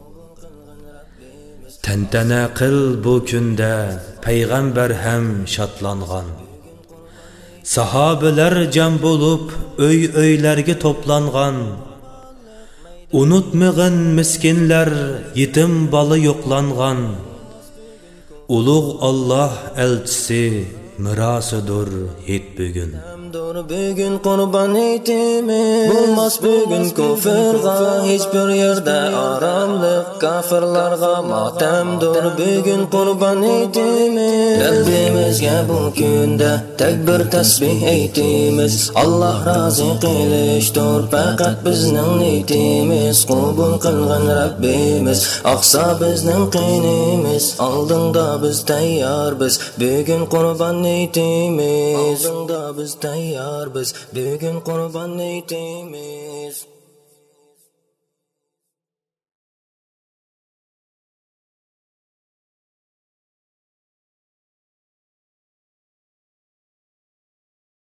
Tantana qil bu kunda payg'ambar ham shodlangan. Sahobalar jam bo'lib o'ylarga to'plangan. Unutmag'in miskinlar, yetim bola yo'qlangan. Ulug' Alloh elchisi mirosidir hit bugun. Bugün qurban etimiz bo'lmas bugun kufrga hech bir yerda aramlik kafirlarga motamdir bugün qurban etimiz Rabbimizga bu kunda takbir tasbih aytimiz Alloh rozi qilishdir faqat bizning niyatimiz qabul qilgan Rabbimiz aqsa bizning qinimiz oldinda biz tayyormiz bugün qurban etimiz oldinda biz tayyormiz bugün qurban etimiz